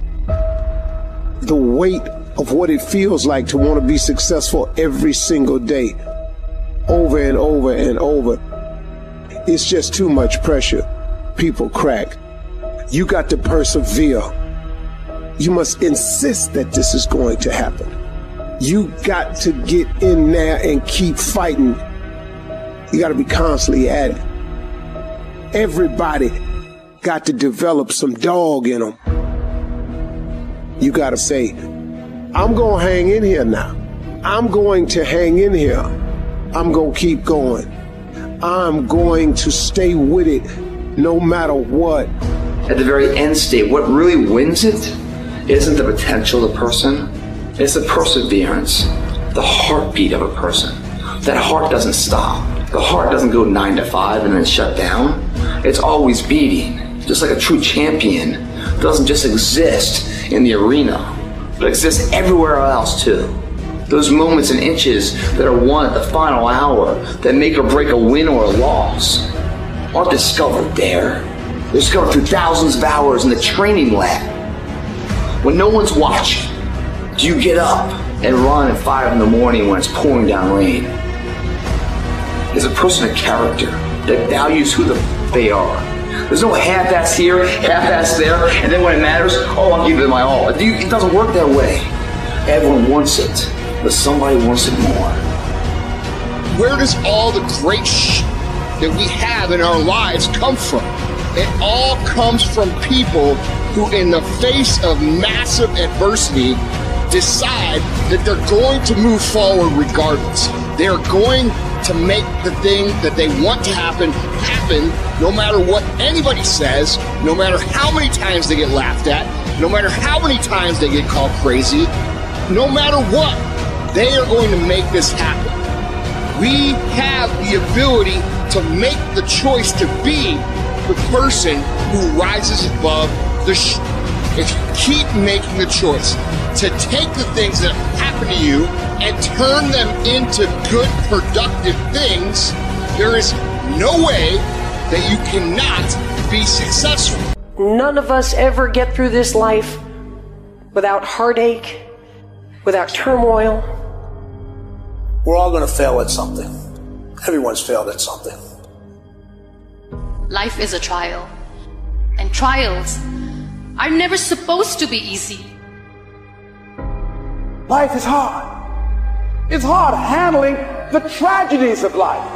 Speaker 3: The weight of what it feels like to want to be successful every single day, over and over and over. It's just too much pressure. People crack. You got to persevere. You must insist that this is going to happen. You got to get in there and keep fighting. You got to be constantly at it. Everybody got to develop some dog in them. You got to say, I'm going to hang in here now. I'm going to hang in here. I'm going to keep going. I'm going to stay with it no matter what.
Speaker 2: At the very end state, what really wins it isn't the potential of the person. It's the perseverance, the heartbeat of a person. That heart doesn't stop. The heart doesn't go nine to five and then shut down. It's always beating. Just like a true champion doesn't just exist in the arena, but exists everywhere else too. Those moments and inches that are won at the final hour that make or break a win or a loss aren't discovered there. They're discovered through thousands of hours in the training lab. When no one's watching, do you get up and run at five in the morning when it's pouring down rain? Is a person a character that values who the f they are? There's no half-ass here, half-ass there, and then when it matters, oh, I'll give it my all. It doesn't work that way. Everyone wants it, but somebody wants it more.
Speaker 4: Where does all the great shit that we have in our lives come from? It all comes from people who, in the face of massive adversity, decide that they're going to move forward regardless. They're going to make the thing that they want to happen, happen, no matter what anybody says, no matter how many times they get laughed at, no matter how many times they get called crazy, no matter what, they are going to make this happen. We have the ability to make the choice to be the person who rises above the sh- if you keep making the choice to take the things that happen to you and turn them into good, productive things, there is no way that you cannot be successful.
Speaker 13: None of us ever get through this life without heartache, without turmoil.
Speaker 14: We're all going to fail at something. Everyone's failed at something.
Speaker 16: Life is a trial, and trials are never supposed to be easy.
Speaker 15: Life is hard. It's hard handling the tragedies of life.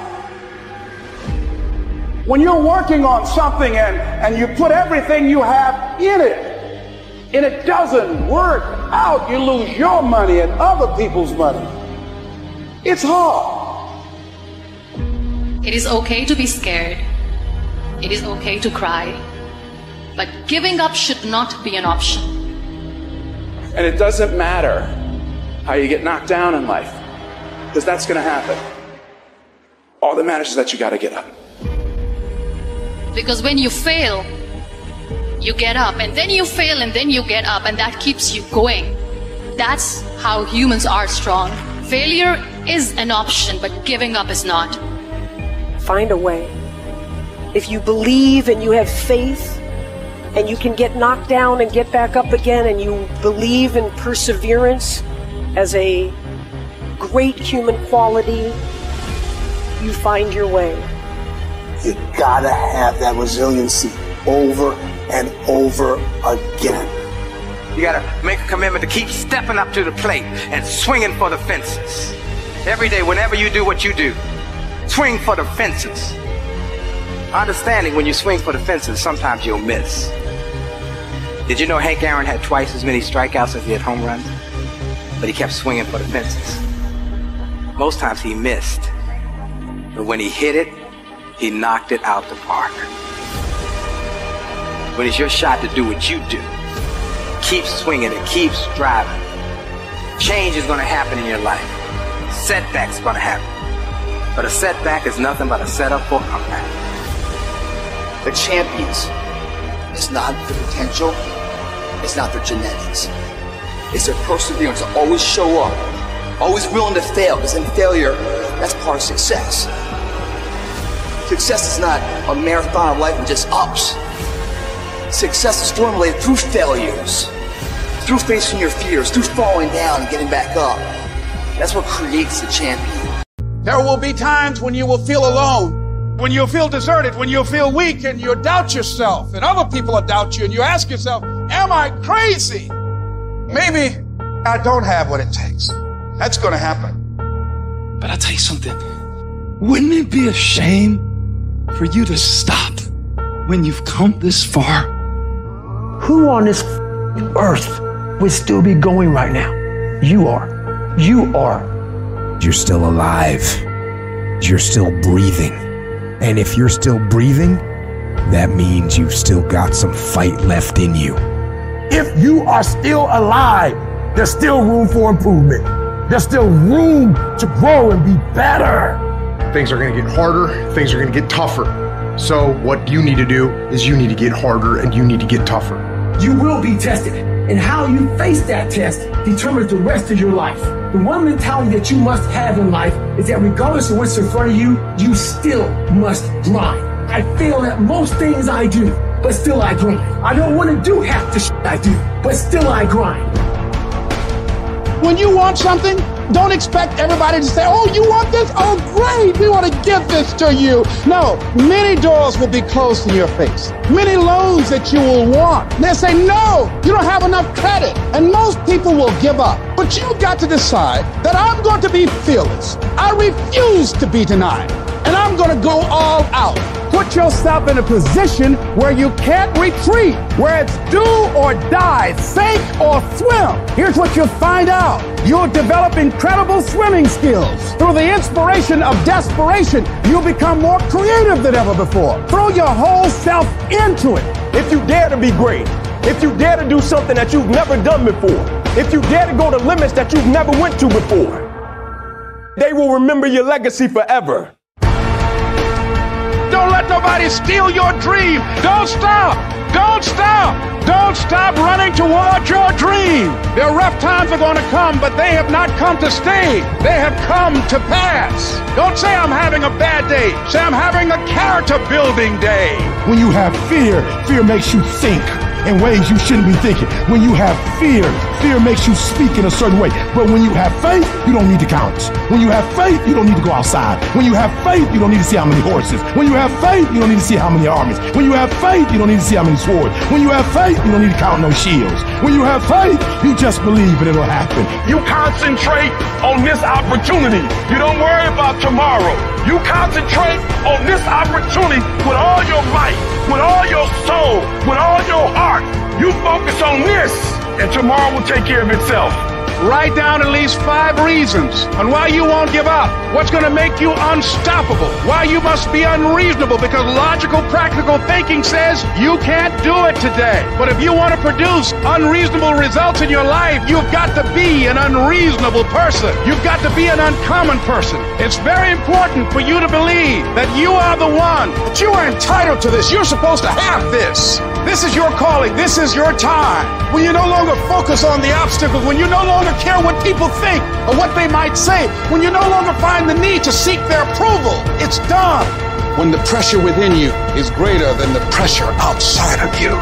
Speaker 15: When you're working on something and, and you put everything you have in it, and it doesn't work out, you lose your money and other people's money. It's hard.
Speaker 16: It is okay to be scared. It is okay to cry. But giving up should not be an option.
Speaker 15: And it doesn't matter how you get knocked down in life, because that's going to happen. All that matters is that you got to get up.
Speaker 16: Because when you fail, you get up, and then you fail, and then you get up, and that keeps you going. That's how humans are strong. Failure is an option, but giving up is not.
Speaker 13: Find a way. If you believe and you have faith, and you can get knocked down and get back up again, and you believe in perseverance as a great human quality, you find your way.
Speaker 14: You gotta have that resiliency over and over again.
Speaker 5: You gotta make a commitment to keep stepping up to the plate and swinging for the fences. Every day, whenever you do what you do, swing for the fences. Understanding when you swing for the fences, sometimes you'll miss. Did you know Hank Aaron had twice as many strikeouts as he had home runs? But he kept swinging for the fences. Most times he missed. But when he hit it, he knocked it out the park. When it's your shot to do what you do, keep swinging and keep striving. Change is going to happen in your life. Setbacks going to happen. But a setback is nothing but a setup for a comeback.
Speaker 17: The champions, it's not their potential, it's not their genetics. It's their perseverance to always show up, always willing to fail, because in failure, that's part of success. Success is not a marathon of life with just ups. Success is formulated through failures, through facing your fears, through falling down and getting back up. That's what creates the champion.
Speaker 15: There will be times when you will feel alone, when you'll feel deserted, when you'll feel weak, and you'll doubt yourself, and other people will doubt you, and you ask yourself, am I crazy? Maybe I don't have what it takes. That's going to happen.
Speaker 1: But I'll tell you something. Wouldn't it be a shame for you to stop when you've come this far?
Speaker 14: Who on this earth would still be going right now? You are. You are.
Speaker 22: You're still alive. You're still breathing. And if you're still breathing, that means you've still got some fight left in you.
Speaker 3: If you are still alive, there's still room for improvement. There's still room to grow and be better.
Speaker 4: Things are going to get harder. Things are going to get tougher. So what you need to do is you need to get harder and you need to get tougher.
Speaker 14: You will be tested, and how you face that test determines the rest of your life. The one mentality that you must have in life is that regardless of what's in front of you, you still must grind. I fail at most things I do, but still I grind. I don't want to do half the shit I do, but still I grind.
Speaker 15: When you want something, don't expect everybody to say, oh, you want this? Oh, great, we want to give this to you. No, many doors will be closed in your face. Many loans that you will want. They'll say, no, you don't have enough credit. And most people will give up. But you've got to decide that I'm going to be fearless. I refuse to be denied. And I'm going to go all out. Put yourself in a position where you can't retreat, where it's do or die, sink or swim. Here's what you'll find out. You'll develop incredible swimming skills. Through the inspiration of desperation, you'll become more creative than ever before. Throw your whole self into it.
Speaker 9: If you dare to be great, if you dare to do something that you've never done before, if you dare to go to limits that you've never went to before, they will remember your legacy forever.
Speaker 15: Don't let nobody steal your dream. Don't stop. Don't stop. Don't stop running towards your dream. Their rough times are going to come, but they have not come to stay. They have come to pass. Don't say I'm having a bad day. Say I'm having a character building day.
Speaker 3: When you have fear, fear makes you think in ways you shouldn't be thinking. When you have fear, fear makes you speak in a certain way. But when you have faith, you don't need to count. When you have faith, you don't need to go outside. When you have faith, you don't need to see how many horses. When you have faith, you don't need to see how many armies. When you have faith, you don't need to see how many swords. When you have faith, you don't need to count no shields. When you have faith, you just believe and it'll happen.
Speaker 9: You concentrate on this opportunity. You don't worry about tomorrow. You concentrate on this opportunity with all your might, with all your soul, with all your heart. You focus on this, and tomorrow will take care of itself.
Speaker 15: Write down at least five reasons on why you won't give up. What's going to make you unstoppable? Why you must be unreasonable, because logical, practical thinking says you can't do it today. But if you want to produce unreasonable results in your life, you've got to be an unreasonable person. You've got to be an uncommon person. It's very important for you to believe that you are the one, that you are entitled to this. You're supposed to have this. This is your calling. This is your time. When you no longer focus on the obstacles, when you no longer care what people think or what they might say, when you no longer find the need to seek their approval, it's done. When the pressure within you is greater than the pressure outside of you.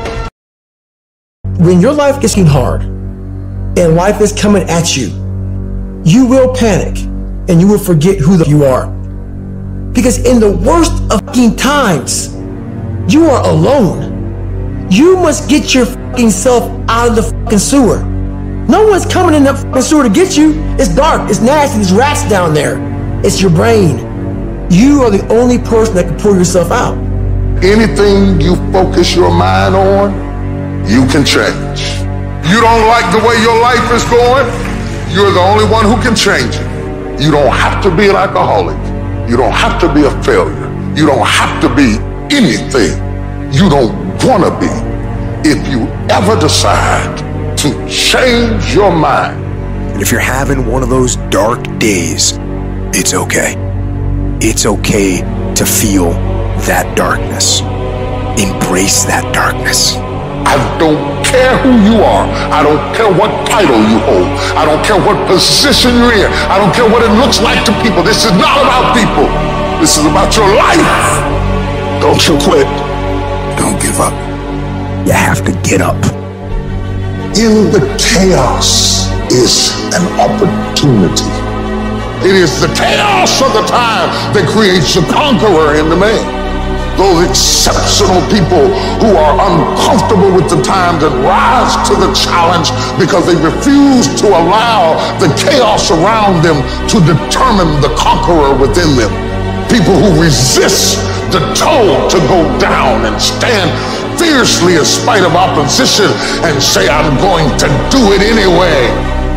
Speaker 14: When your life gets getting hard and life is coming at you, you will panic and you will forget who the you are. Because in the worst of fucking times, you are alone. You must get your fucking self out of the fucking sewer. No one's coming in that fucking sewer to get you. It's dark, it's nasty, there's rats down there. It's your brain. You are the only person that can pull yourself out.
Speaker 18: Anything you focus your mind on, you can change. You don't like the way your life is going, you're the only one who can change it. You don't have to be an alcoholic. You don't have to be a failure. You don't have to be anything you don't want to be. If you ever decide to change your mind.
Speaker 22: And if you're having one of those dark days, it's okay. It's okay to feel that darkness. Embrace that darkness.
Speaker 18: I don't care who you are. I don't care what title you hold. I don't care what position you're in. I don't care what it looks like to people. This is not about people. This is about your life. Don't you quit. Don't give up.
Speaker 22: You have to get up.
Speaker 18: In the chaos is an opportunity. It is the chaos of the time that creates the conqueror in the man. Those exceptional people who are uncomfortable with the times and rise to the challenge because they refuse to allow the chaos around them to determine the conqueror within them. People who resist the toll to go down and stand fiercely in spite of opposition and say, I'm going to do it anyway.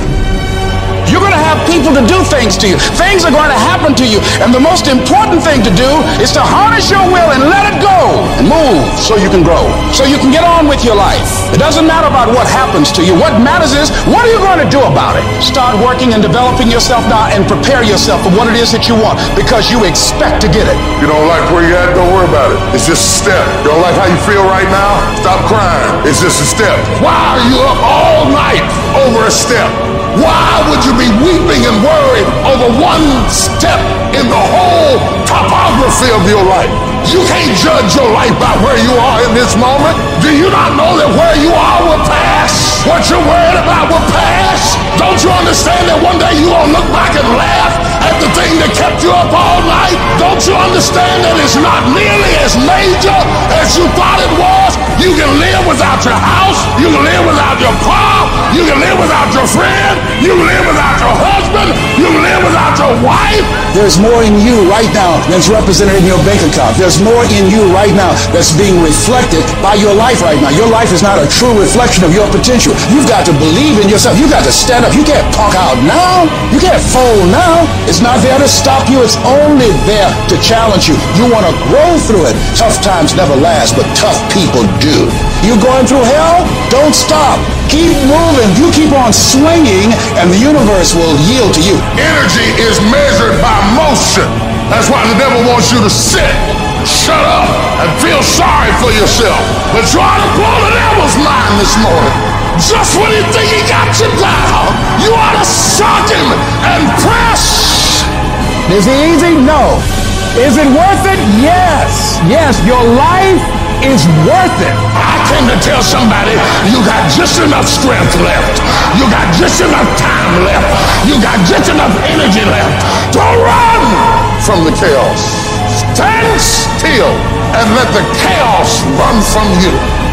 Speaker 15: You're going to have people to do things to you. Things are going to happen to you. And the most important thing to do is to harness your will and let it go and move so you can grow, so you can get on with your life. It doesn't matter about what happens to you. What matters is, what are you going to do about it? Start working and developing yourself now and prepare yourself for what it is that you want, because you expect to get it.
Speaker 18: You don't like where you're at, don't worry about it. It's just a step. You don't like how you feel right now? Stop crying. It's just a step. Why are you up all night over a step? Why would you be weeping and worried over one step in the whole topography of your life? You can't judge your life by where you are in this moment. Do you not know that where you are will pass? What you're worried about will pass? Don't you understand that one day you're going to look back and laugh at the thing that kept you up all night? Don't you understand that it's not nearly as major as you thought it was? You can live without your house. You can live without your car. You can live without your friend. You can live without your husband. You can live without your wife.
Speaker 15: There's more in you right now than's represented in your bank account. There's more in you right now that's being reflected by your life right now. Your life is not a true reflection of your potential. You've got to believe in yourself. You've got to stand up. You can't punk out now. You can't fold now. It's not there to stop you. It's only there to challenge you. You want to grow through it. Tough times never last, but tough people do. You going through hell? Don't stop. Keep moving. You keep on swinging, and the universe will yield to you.
Speaker 18: Energy is measured by motion. That's why the devil wants you to sit, shut up, and feel sorry for yourself. But try to blow the devil's mind this morning. Just when you think he got you down, you ought to shock him and press.
Speaker 15: Is it easy? No. Is it worth it? Yes. Yes, your life is worth it.
Speaker 18: I came to tell somebody you got just enough strength left. You got just enough time left. You got just enough energy left to run from the chaos. Stand still and let the chaos run from you.